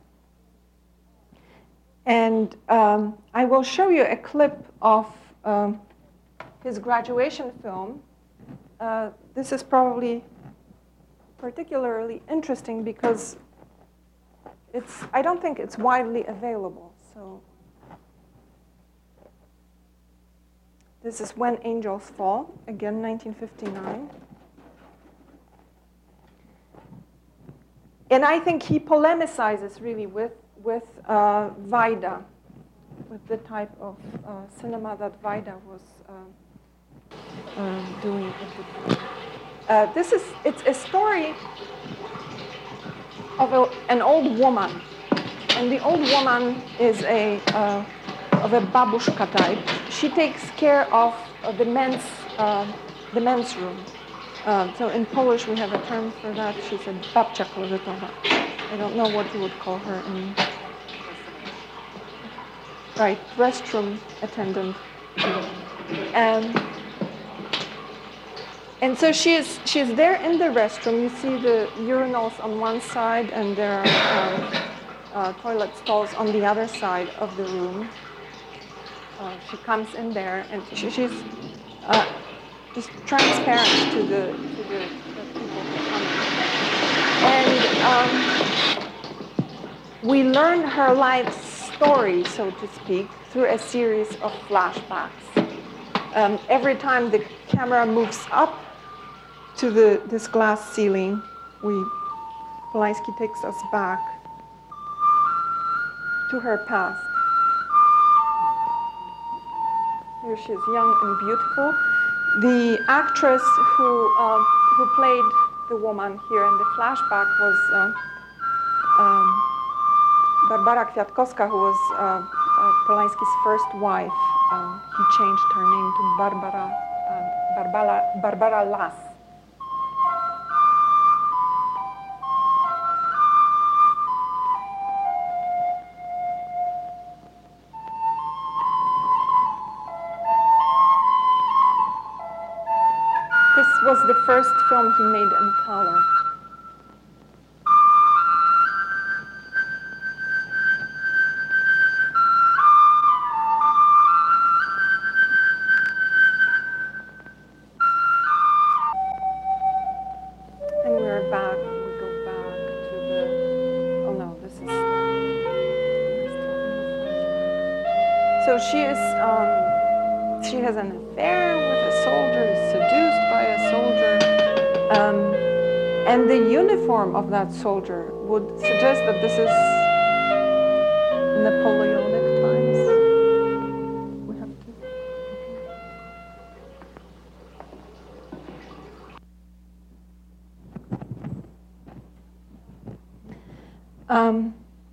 And um, I will show you a clip of um, his graduation film, uh, this is probably particularly interesting because it's, I don't think it's widely available. So this is When Angels Fall, again, nineteen fifty-nine. And I think he polemicizes really with, with uh, Vaida, with the type of uh, cinema that Vaida was uh, uh, doing at the time. Uh, this is, it's a story of a, an old woman. And the old woman is a, uh, of a babushka type. She takes care of uh, the men's, uh, the men's room. Uh, so in Polish we have a term for that. She's a babcia klozetowa. I don't know what you would call her in, right, restroom attendant. Um, and so she is, she is there in the restroom. You see the urinals on one side and there are um, uh, toilet stalls on the other side of the room. Uh, she comes in there and she, she's uh, just transparent to the, to the, the people who come in. And um, we learn her life story, so to speak, through a series of flashbacks. Um, every time the camera moves up to the, this glass ceiling, we, Polański takes us back to her past. Here she is, young and beautiful. The actress who, uh, who played the woman here in the flashback was uh, um, Barbara Kwiatkowska, who was uh, uh, Polański's first wife. Um, he changed her name to Barbara, uh, Barbara, Barbara Las. This was the first film he made in color. And we're back, we go back to the, oh no, this is, so she is, um, she has an affair with a soldier, is seduced by a soldier, um, and the uniform of that soldier would suggest that this is Napoleonic times. We have to. Um,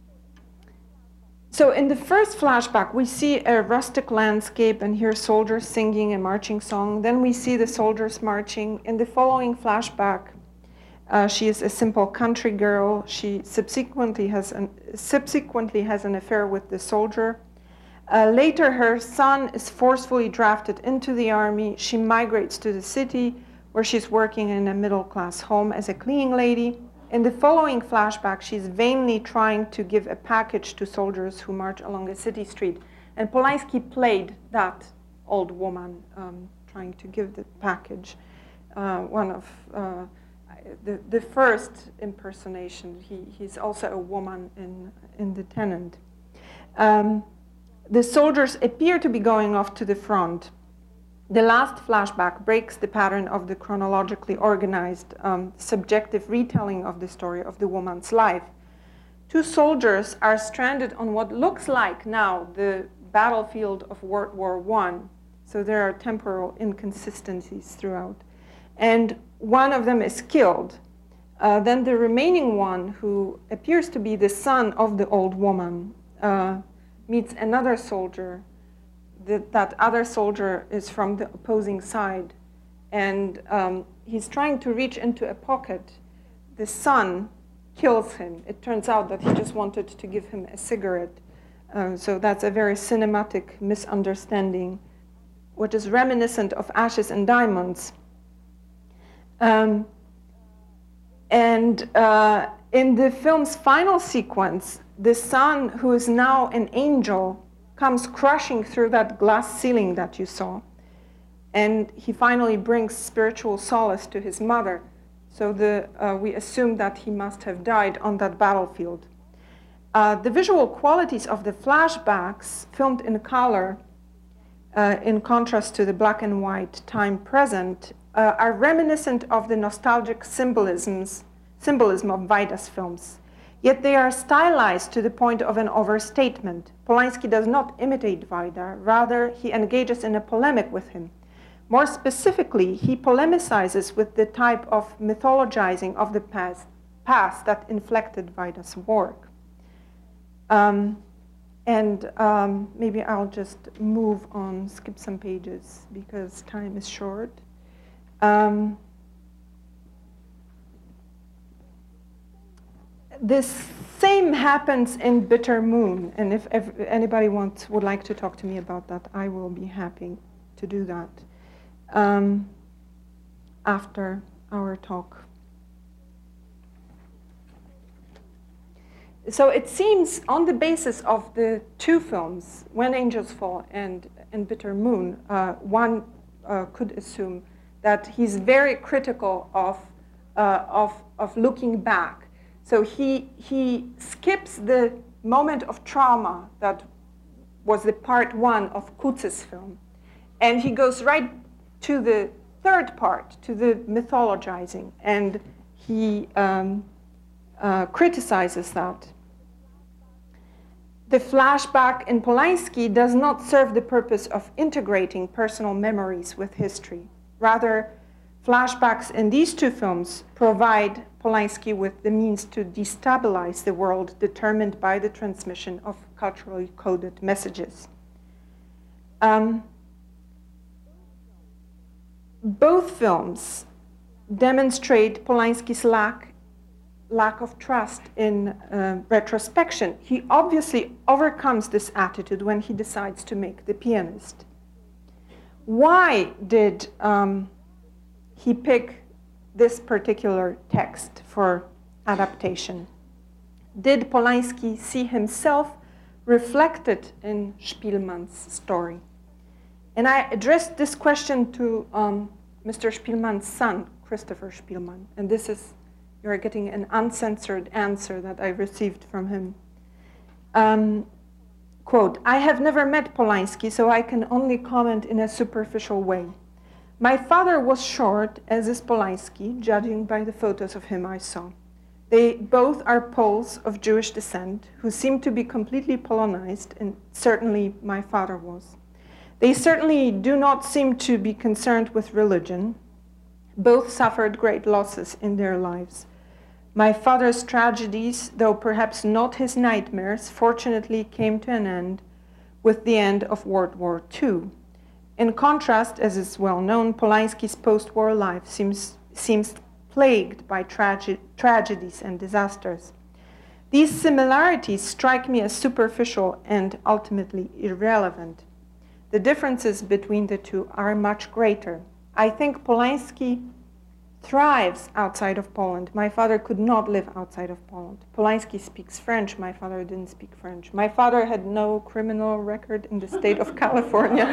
So in the first flashback, we see a rustic landscape and hear soldiers singing a marching song. Then we see the soldiers marching. In the following flashback, uh, she is a simple country girl. She subsequently has an, subsequently has an affair with the soldier. Uh, later, her son is forcefully drafted into the army. She migrates to the city, where she's working in a middle-class home as a cleaning lady. In the following flashback, she's vainly trying to give a package to soldiers who march along a city street. And Polański played that old woman um, trying to give the package. Uh, one of uh, the, the first impersonation. He, he's also a woman in, in The Tenant. Um, the soldiers appear to be going off to the front. The last flashback breaks the pattern of the chronologically organized, um, subjective retelling of the story of the woman's life. Two soldiers are stranded on what looks like now the battlefield of World War One. So there are temporal inconsistencies throughout. And one of them is killed. Uh, then the remaining one, who appears to be the son of the old woman, uh, meets another soldier. That, that other soldier is from the opposing side, and um, he's trying to reach into a pocket. The son kills him. It turns out that he just wanted to give him a cigarette. Uh, so that's a very cinematic misunderstanding, which is reminiscent of Ashes and Diamonds. Um, and uh, in the film's final sequence, the son, who is now an angel, comes crashing through that glass ceiling that you saw. and he finally brings spiritual solace to his mother. So the, uh, we assume that he must have died on that battlefield. Uh, the visual qualities of the flashbacks, filmed in color, uh, in contrast to the black and white time present, uh, are reminiscent of the nostalgic symbolisms, symbolism of Wajda's films. Yet they are stylized to the point of an overstatement. Polański does not imitate Wajda, rather he engages in a polemic with him. More specifically, he polemicizes with the type of mythologizing of the past, past that inflected Wajda's work. Um, and um, maybe I'll just move on, skip some pages, because time is short. Um, this same happens in Bitter Moon, and if, if anybody wants, would like to talk to me about that, I will be happy to do that um, after our talk. So it seems, on the basis of the two films, When Angels Fall and, and Bitter Moon, uh, one uh, could assume that he's very critical of, uh, of, of looking back. So he, he skips the moment of trauma that was the part one of Kutz's film, and he goes right to the third part, to the mythologizing, and he um, uh, criticizes that. The flashback in Polański does not serve the purpose of integrating personal memories with history. Rather, flashbacks in these two films provide Polański with the means to destabilize the world determined by the transmission of culturally coded messages. Um, both films demonstrate Polański's lack lack of trust in uh, retrospection. He obviously overcomes this attitude when he decides to make The Pianist. Why did um, he pick this particular text for adaptation? Did Polański see himself reflected in Szpilman's story? And I addressed this question to um, Mister Szpilman's son, Christopher Szpilman, and this is You're getting an uncensored answer that I received from him. Um, quote, I have never met Polański, so I can only comment in a superficial way. My father was short, as is Polański, judging by the photos of him I saw. They both are Poles of Jewish descent, who seem to be completely Polonized, and certainly my father was. They certainly do not seem to be concerned with religion. Both suffered great losses in their lives. My father's tragedies, though perhaps not his nightmares, fortunately came to an end with the end of World War Two. In contrast, as is well known, Polański's post-war life seems, seems plagued by trage- tragedies and disasters. These similarities strike me as superficial and ultimately irrelevant. The differences between the two are much greater. I think Polański thrives outside of Poland. My father could not live outside of Poland. Polański speaks French. My father didn't speak French. My father had no criminal record in the state of California.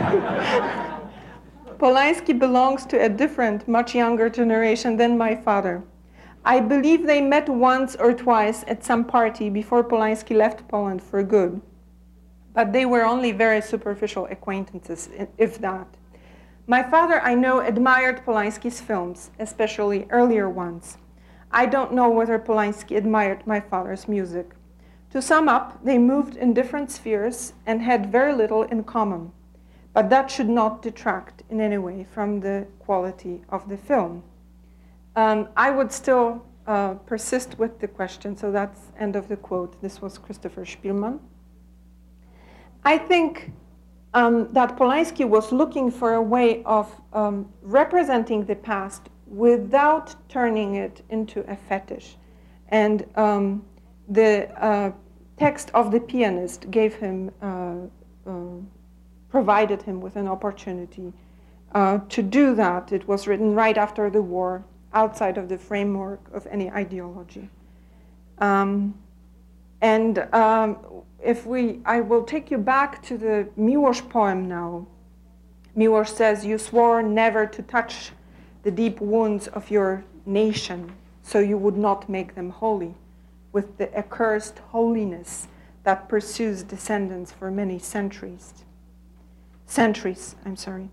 Polański belongs to a different, much younger generation than my father. I believe they met once or twice at some party before Polański left Poland for good. But they were only very superficial acquaintances, if that. My father, I know, admired Polański's films, especially earlier ones. I don't know whether Polański admired my father's music. To sum up, they moved in different spheres and had very little in common. But that should not detract in any way from the quality of the film. Um, I would still uh, persist with the question, so that's end of the quote. This was Christopher Szpilman. I think Um, that Polański was looking for a way of um, representing the past without turning it into a fetish. And um, the uh, text of The Pianist gave him, uh, uh, provided him with an opportunity uh, to do that. It was written right after the war, outside of the framework of any ideology. Um, and um, If we, I will take you back to the Miłosz poem now. Miłosz says, you swore never to touch the deep wounds of your nation, so you would not make them holy, with the accursed holiness that pursues descendants for many centuries. Centuries, I'm sorry.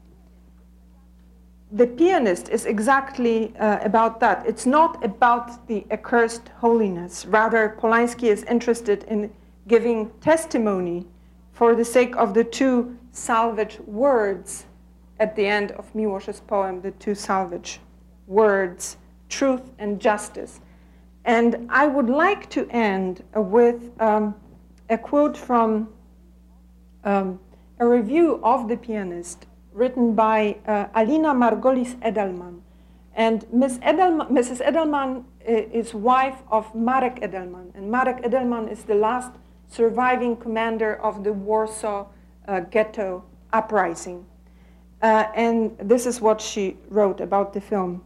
The Pianist is exactly uh, about that. It's not about the accursed holiness. Rather, Polański is interested in giving testimony for the sake of the two salvage words at the end of Miłosz's poem, the two salvage words, truth and justice. And I would like to end with um, a quote from um, a review of The Pianist written by uh, Alina Margolis-Edelman. And Miss Edelman, Missus Edelman is wife of Marek Edelman. And Marek Edelman is the last surviving commander of the Warsaw uh, Ghetto uprising. Uh, and this is what she wrote about the film.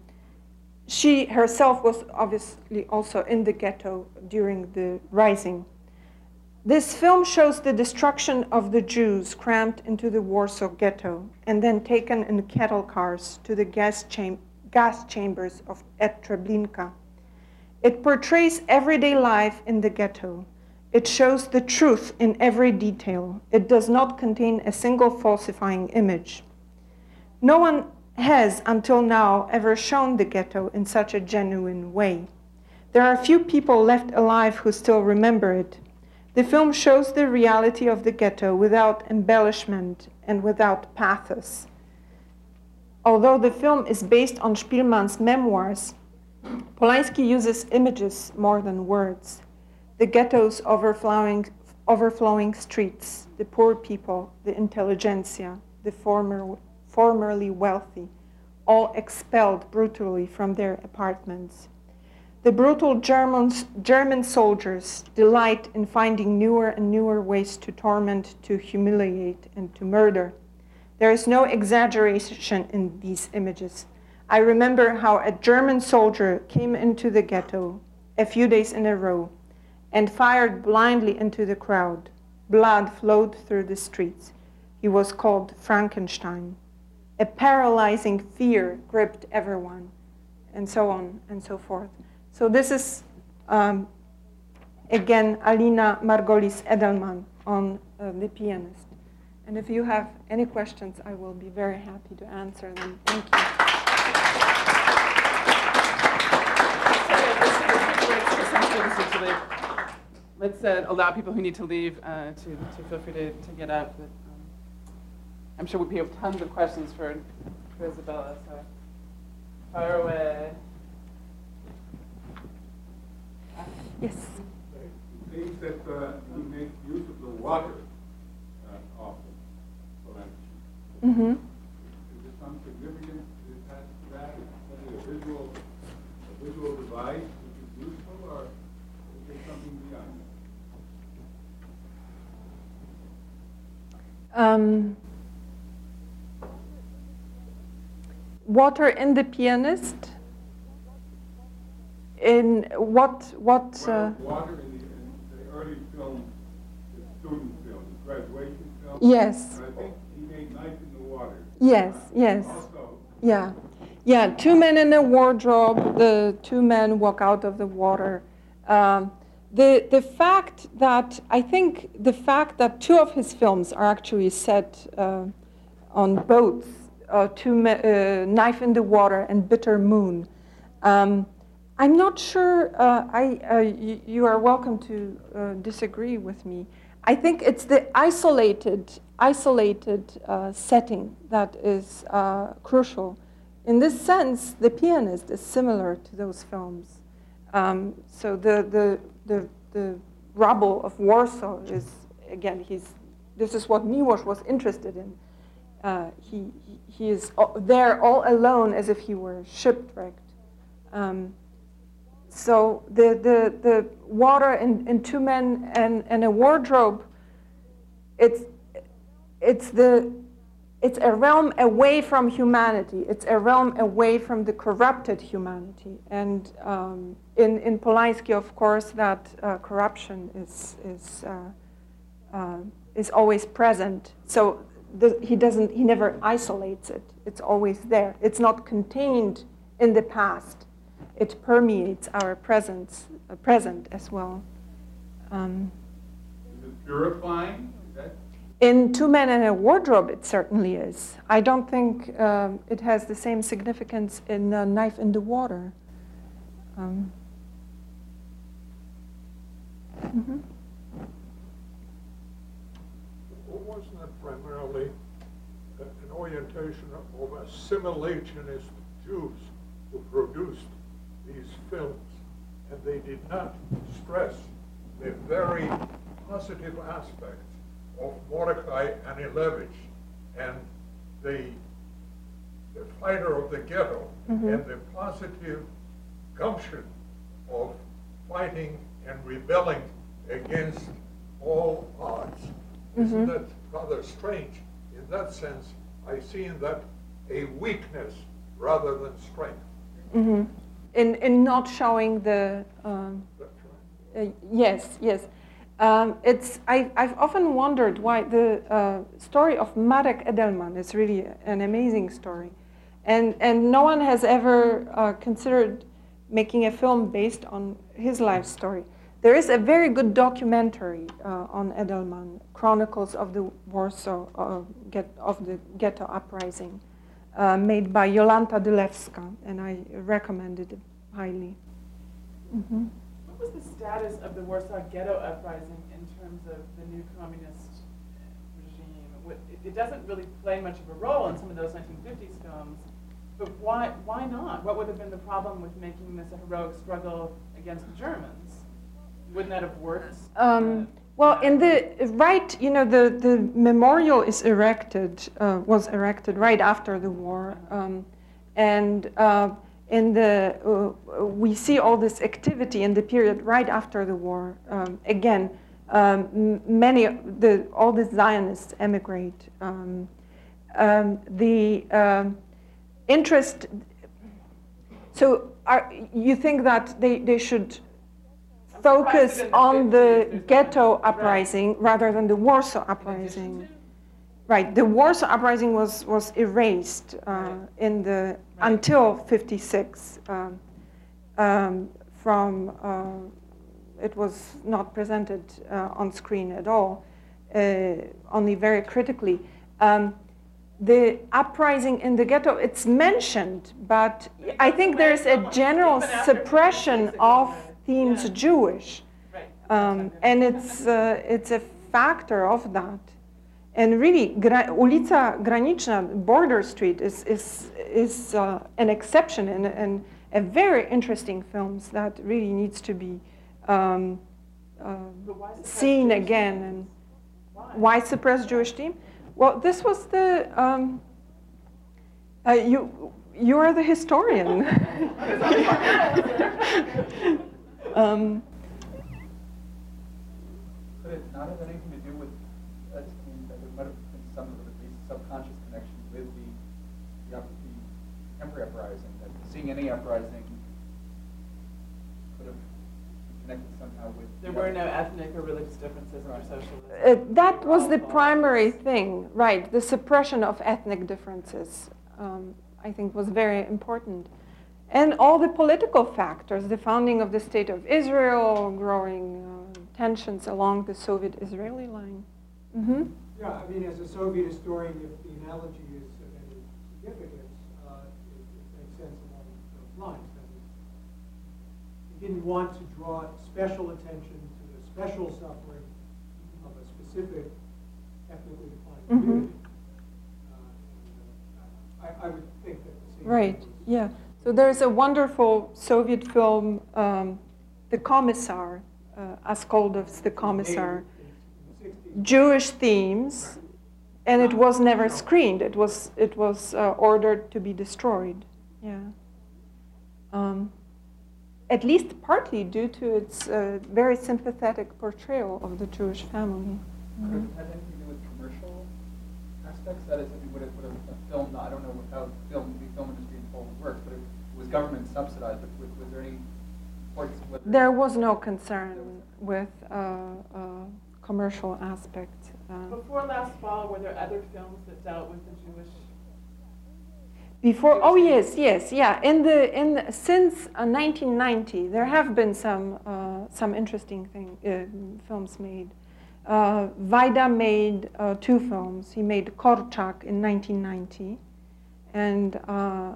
She herself was obviously also in the ghetto during the rising. This film shows the destruction of the Jews crammed into the Warsaw Ghetto and then taken in cattle cars to the gas, cham- gas chambers of at Treblinka. It portrays everyday life in the ghetto. It shows the truth in every detail. It does not contain a single falsifying image. No one has, until now, ever shown the ghetto in such a genuine way. There are few people left alive who still remember it. The film shows the reality of the ghetto without embellishment and without pathos. Although the film is based on Szpilman's memoirs, Polański uses images more than words. The ghetto's overflowing, overflowing streets, the poor people, the intelligentsia, the former, formerly wealthy, all expelled brutally from their apartments. The brutal Germans, German soldiers delight in finding newer and newer ways to torment, to humiliate, and to murder. There is no exaggeration in these images. I remember how a German soldier came into the ghetto a few days in a row and fired blindly into the crowd. Blood flowed through the streets. He was called Frankenstein. A paralyzing fear gripped everyone, and so on and so forth. So this is, um, again, Alina Margolis-Edelman on uh, The Pianist. And if you have any questions, I will be very happy to answer them. Thank you. Let's uh, allow people who need to leave uh, to, to feel free to, to get out. But, um, I'm sure we have tons of questions for, for Isabella, so fire away. Yes. It seems that uh, you make use of the water uh, often. Mm-hmm. Is there some significance attached to that? Is it a visual, a visual device which is useful, or is there something beyond that? Um, water in The Pianist. In what what? Uh, Water in the, in the early film, the student film, the graduation film. Yes. And I think he made Knife in the Water. Yes. Yes. Also, Yeah. Yeah. Two men in a wardrobe. The two men walk out of the water. Um, the the fact that I think the fact that two of his films are actually set uh, on boats, uh, two me- uh, Knife in the Water and Bitter Moon. Um, I'm not sure, uh, I, uh, y- you are welcome to uh, disagree with me. I think it's the isolated, isolated uh, setting that is uh, crucial. In this sense, The Pianist is similar to those films. Um, so the, the, the, the rubble of Warsaw is, again, he's, this is what Miłosz was interested in. Uh, he, he, he is there all alone as if he were shipwrecked. Um, So the, the, the water in, in Two Men and, and a Wardrobe, it's, it's, the, it's a realm away from humanity. It's a realm away from the corrupted humanity. And um, in, in Polański, of course, that uh, corruption is, is, uh, uh, is always present. So the, he doesn't, he never isolates it. It's always there. It's not contained in the past. It permeates our presence, uh, present as well. Um, Is it purifying? Is that in Two Men and a Wardrobe, it certainly is. I don't think um, it has the same significance in uh, Knife in the Water. Um, mm-hmm. Well, wasn't that primarily an orientation of assimilationist Jews who produced these films? And they did not stress the very positive aspects of Mordecai Anilevich and the, the fighter of the ghetto, mm-hmm. and the positive gumption of fighting and rebelling against all odds. Mm-hmm. Isn't that rather strange? In that sense, I see in that a weakness rather than strength. Mm-hmm. In, in not showing the... Um, That's right. uh, yes, yes. Um, it's, I, I've often wondered why the uh, story of Marek Edelman is really an amazing story. And, and no one has ever uh, considered making a film based on his life story. There is a very good documentary uh, on Edelman, Chronicles of the Warsaw, uh, get, of the Ghetto Uprising, uh, made by Jolanta Dylewska, and I recommended it highly. Mm-hmm. What was the status of the Warsaw Ghetto Uprising in terms of the new communist regime? What, it, it doesn't really play much of a role in some of those nineteen fifties films, but why, why not? What would have been the problem with making this a heroic struggle against the Germans? Wouldn't that have worked? Um, well, in the right, you know, the, the memorial is erected, uh, was erected right after the war, um, and uh, in the uh, we see all this activity in the period right after the war. Um, again, um, many the all the Zionists emigrate. Um, um, the um, interest. So, are, you think that they they should focus on the ghetto uprising rather than the Warsaw uprising? Right. The Warsaw uprising was was erased uh, in the until fifty-six. Um, um, from uh, it was not presented uh, on screen at all, uh, only very critically. Um, the uprising in the ghetto, it's mentioned, but I think there's a general suppression of themes Jewish, um, and it's uh, it's a factor of that. And really, Gra Ulica Graniczna, Border Street, is is is uh, an exception and, and a very interesting film that really needs to be um, uh, seen again. And why suppress Jewish theme? Well, this was the um, uh, you you are the historian. um, Could it not have anything to do with uh, that there might have been some of at least subconscious connection with the, the, up, the contemporary uprising, that seeing any uprising could have connected somehow with... There were no ethnic or religious differences right. under socialism. Uh, that was the primary thing, right? The suppression of ethnic differences, um, I think, was very important. And all the political factors, the founding of the State of Israel, growing uh, tensions along the Soviet-Israeli line. Mm-hmm. Yeah, I mean, as a Soviet historian, if the analogy is of any significance, uh, it, it makes sense along those lines. That is, he didn't want to draw special attention to the special suffering of a specific ethnically defined Mm-hmm. community. Uh, and, uh, I, I would think that the same Right, thing was, yeah. So there's a wonderful Soviet film, um, The Commissar, uh, Askoldov's The Commissar, Jewish themes, and it was never screened. It was it was uh, ordered to be destroyed. Yeah. Um, at least partly due to its uh, very sympathetic portrayal of the Jewish family. Could it have anything to do with commercial aspects? That is, I mean, would, it, would a, a film, I don't know how film, the film industry in Poland works, but it was government subsidized, but was, was there any reports? There was no concern with uh, uh, commercial aspects. Uh, Before last fall, were there other films that dealt with the Jewish? Before, oh yes, yes, yeah. In the in the, since uh, nineteen ninety, there have been some uh, some interesting thing uh, films made. Uh, Wajda made uh, two films. He made Korczak in nineteen ninety, and uh, uh,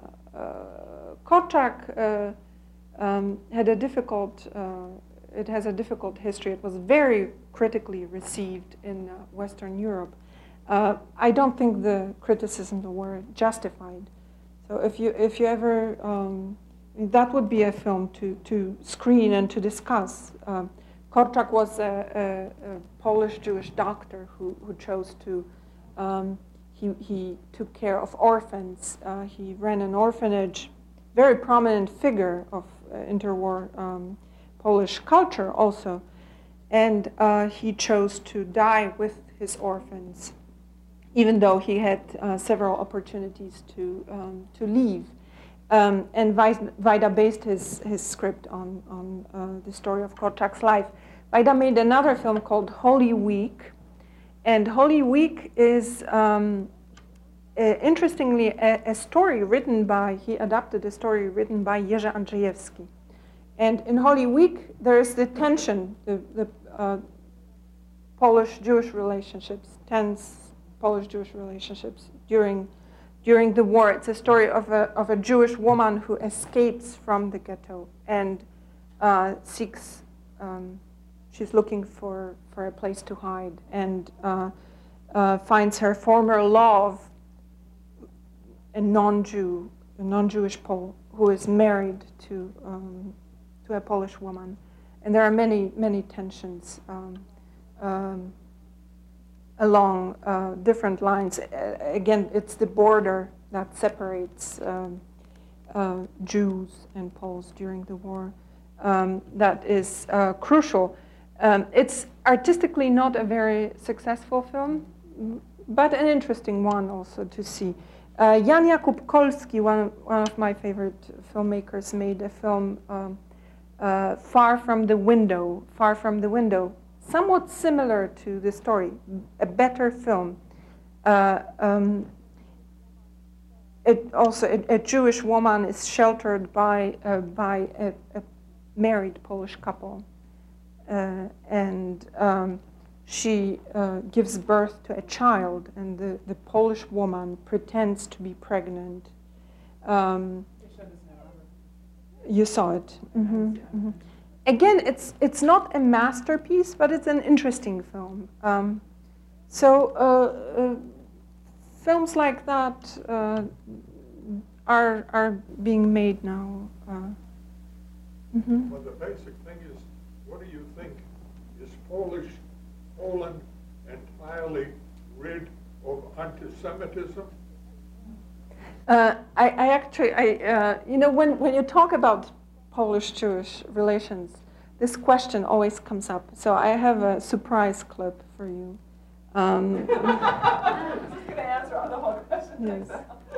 Korczak uh, um, had a difficult. Uh, it has a difficult history. It was very critically received in uh, Western Europe. Uh, I don't think the criticisms were justified. So if you if you ever um, that would be a film to to screen and to discuss. Um, Korczak was a, a, a Polish Jewish doctor who who chose to um, he he took care of orphans. Uh, he ran an orphanage, very prominent figure of uh, interwar um, Polish culture also, and uh, he chose to die with his orphans, even though he had uh, several opportunities to um, to leave. Um, and Wajda based his, his script on, on uh, the story of Korczak's life. Wajda made another film called Holy Week. And Holy Week is, um, uh, interestingly, a, a story written by, he adapted a story written by Jerzy Andrzejewski. And in Holy Week, there is the tension, the, the uh, Polish-Jewish relationships, tense Polish-Jewish relationships during during the war. It's a story of a of a Jewish woman who escapes from the ghetto and uh, seeks. Um, she's looking for for a place to hide and uh, uh, finds her former love, a non-Jew, a non-Jewish Pole who is married to um, to a Polish woman, and there are many many tensions. Um, um, along uh, different lines. Uh, again, it's the border that separates um, uh, Jews and Poles during the war um, that is uh, crucial. Um, it's artistically not a very successful film, but an interesting one also to see. Uh, Jan Jakub Kolski, one, one of my favorite filmmakers, made a film um, uh, Far from the Window, Far from the Window, somewhat similar to the story, a better film. Uh, um, it also, a, a Jewish woman is sheltered by, uh, by a, a married Polish couple. Uh, and um, she uh, gives birth to a child, and the, the Polish woman pretends to be pregnant. Um, you saw it. Mm-hmm, mm-hmm. Again, it's it's not a masterpiece, but it's an interesting film. Um, so uh, uh, films like that uh, are are being made now. Uh, mm-hmm. Well, the basic thing is, what do you think? Is Polish Poland entirely rid of anti-Semitism? Uh, I, I actually, I uh, you know, when when you talk about Polish-Jewish relations, this question always comes up. So I have a surprise clip for you. Um, I'm just going to answer all the whole question. Yes.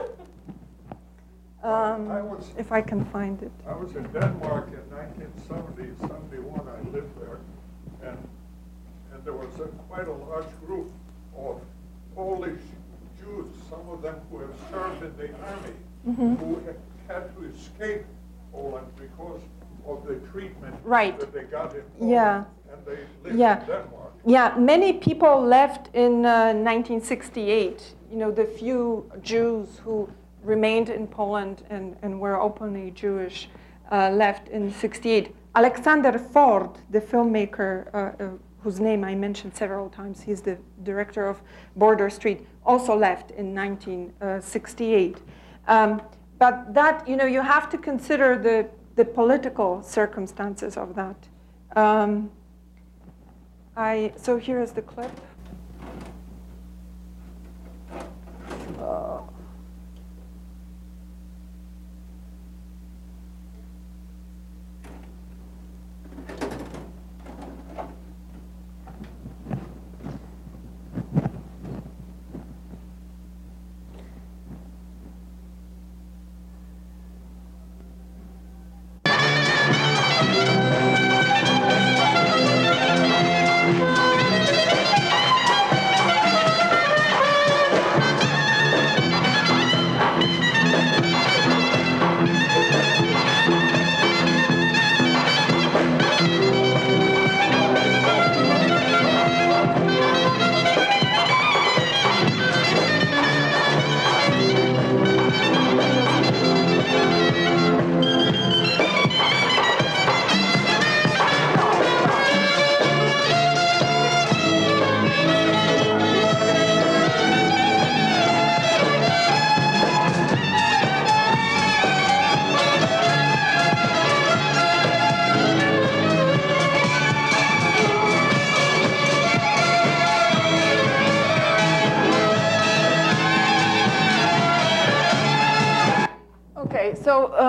Um, I was, if I can find it. I was in Denmark in nineteen seventy, seventy-one. I lived there, and and there was a, quite a large group of Polish Jews, some of them who have served in the army, mm-hmm. who had to escape Poland because of the treatment right. that they got in Poland, yeah. and they lived yeah. in Denmark. Yeah, many people left in uh, nineteen sixty-eight. You know, the few Jews who remained in Poland and, and were openly Jewish uh, left in sixty-eight. Alexander Ford, the filmmaker uh, uh, whose name I mentioned several times, he's the director of Border Street, also left in nineteen sixty-eight. Um, But that, you know, you have to consider the, the political circumstances of that. Um, I, so here is the clip. Uh,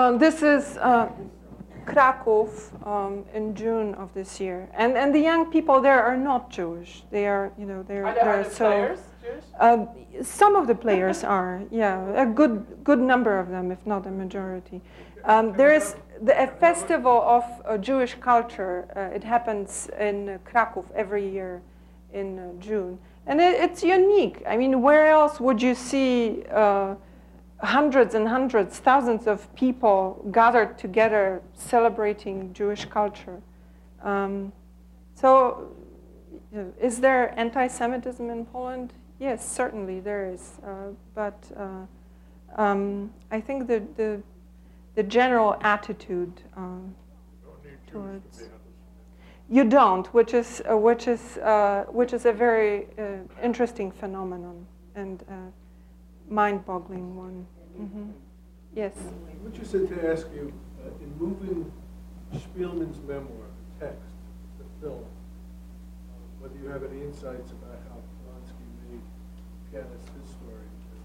Uh, this is uh, Krakow um, in June of this year, and and the young people there are not Jewish. They are, you know, they're Are there, they're are the so. players Jewish? Uh, some of the players are, yeah, a good good number of them, if not a majority. Um, there is the, a festival of uh, Jewish culture. Uh, it happens in uh, Krakow every year in uh, June, and it, it's unique. I mean, where else would you see uh, hundreds and hundreds, thousands of people gathered together celebrating Jewish culture? Um, so, you know, is there anti-Semitism in Poland? Yes, certainly there is, uh, but uh, um, I think the, the the general attitude um, towards you don't, which is uh, which is uh, which is a very uh, interesting phenomenon and uh, mind-boggling one. Mm-hmm. Yes. I'm interested to ask you, uh, in moving Spielman's memoir, the text, the film, uh, whether you have any insights about how Polanski made Pianist his story as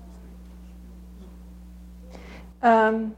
distinct from Spielman's. Um,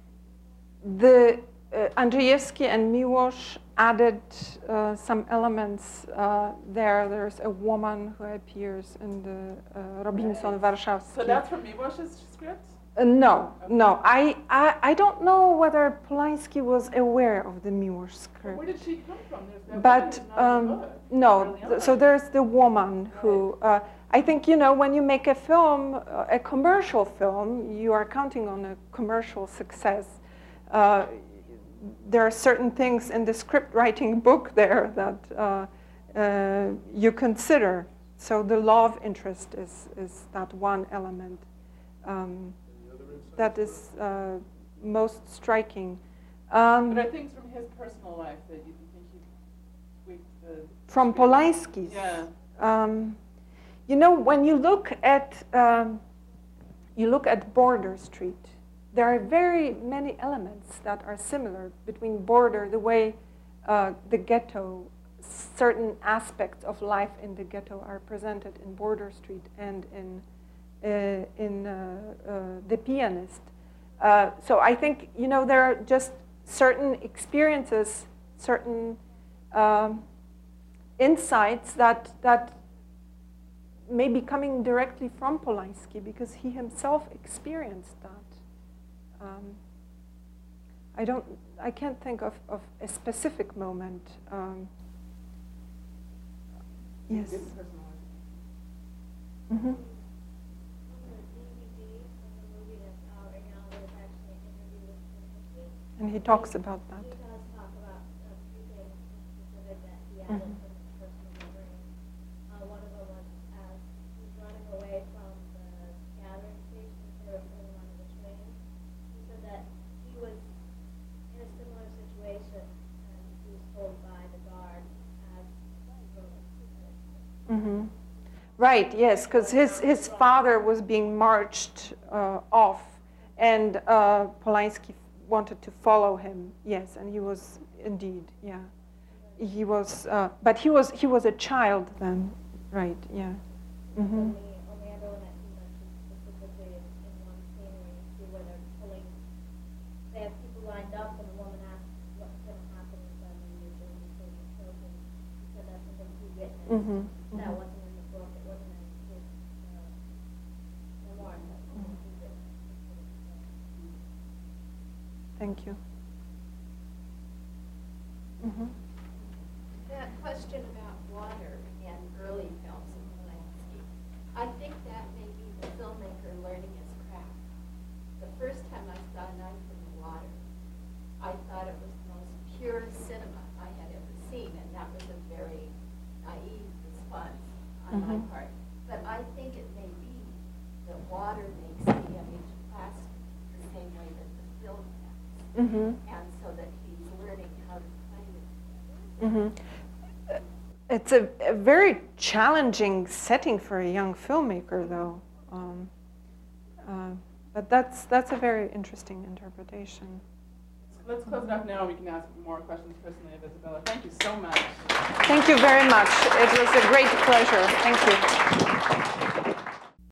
the uh, Andrzejewski and Miłosz added uh, some elements uh, there. There's a woman who appears in the uh, Robinson Warszawski. So that's from Miłosz's script? Uh, no, no. I, I I don't know whether Polanski was aware of the Miłosz script. Where did she come from? There's But um, no, th- so there's the woman who, uh, I think, you know, when you make a film, uh, a commercial film, you are counting on a commercial success. Uh, there are certain things in the script writing book there that uh, uh, you consider. So the love interest is, is that one element um, that is uh, most striking. Um, but I think from his personal life that you think he tweaked the... From Polanski's? Yeah. Um, you know, when you look at, um, you look at Border Street, there are very many elements that are similar between Border, the way uh, the ghetto, certain aspects of life in the ghetto are presented in Border Street and in, uh, in uh, uh, The Pianist. Uh, so I think, you know, there are just certain experiences, certain um, insights that, that may be coming directly from Polanski because he himself experienced that. Um, I don't, I can't think of, of a specific moment. Um, yes. Mm-hmm. And he talks about that. He does talk about a few things specific that he added Mm-hmm. from his personal memory. Uh, one of them was as he's running away from the gathering station, they were putting him on the train. He said that he was in a similar situation, and he was told by the guard as he wrote it. Mm-hmm. Right, yes, because his, his father was being marched uh, off, and uh, Polanski wanted to follow him. Yes, and he was indeed, yeah, he was, uh, but he was he was a child then, right? Yeah. Mm-hmm. Only, only other one that he mentioned specifically in, in one scene where you see where they're pulling, they have people lined up, and the woman asks what's going to happen with them when you're doing the children children. He said that's something he witnessed. Mm-hmm. That Mm-hmm. wasn't in the book. It wasn't in his uh, memoir. That's something he witnessed. Thank you. Mm-hmm. That question about water and early films of Polanski, I think that may be the filmmaker learning his craft. The first time I saw Knife in the Water, I thought it was the most pure cinema I had ever seen, and that was a very naive response on Mm-hmm. my part. But I think it may be that water makes the image plastic the same way that the film has. Mm-hmm. And so that he's learning how to play with it. Mm-hmm. It's a, a very challenging setting for a young filmmaker, though. Um, uh, but that's that's a very interesting interpretation. Let's close it up now. We can ask more questions personally of Isabella. Thank you so much. Thank you very much. It was a great pleasure. Thank you.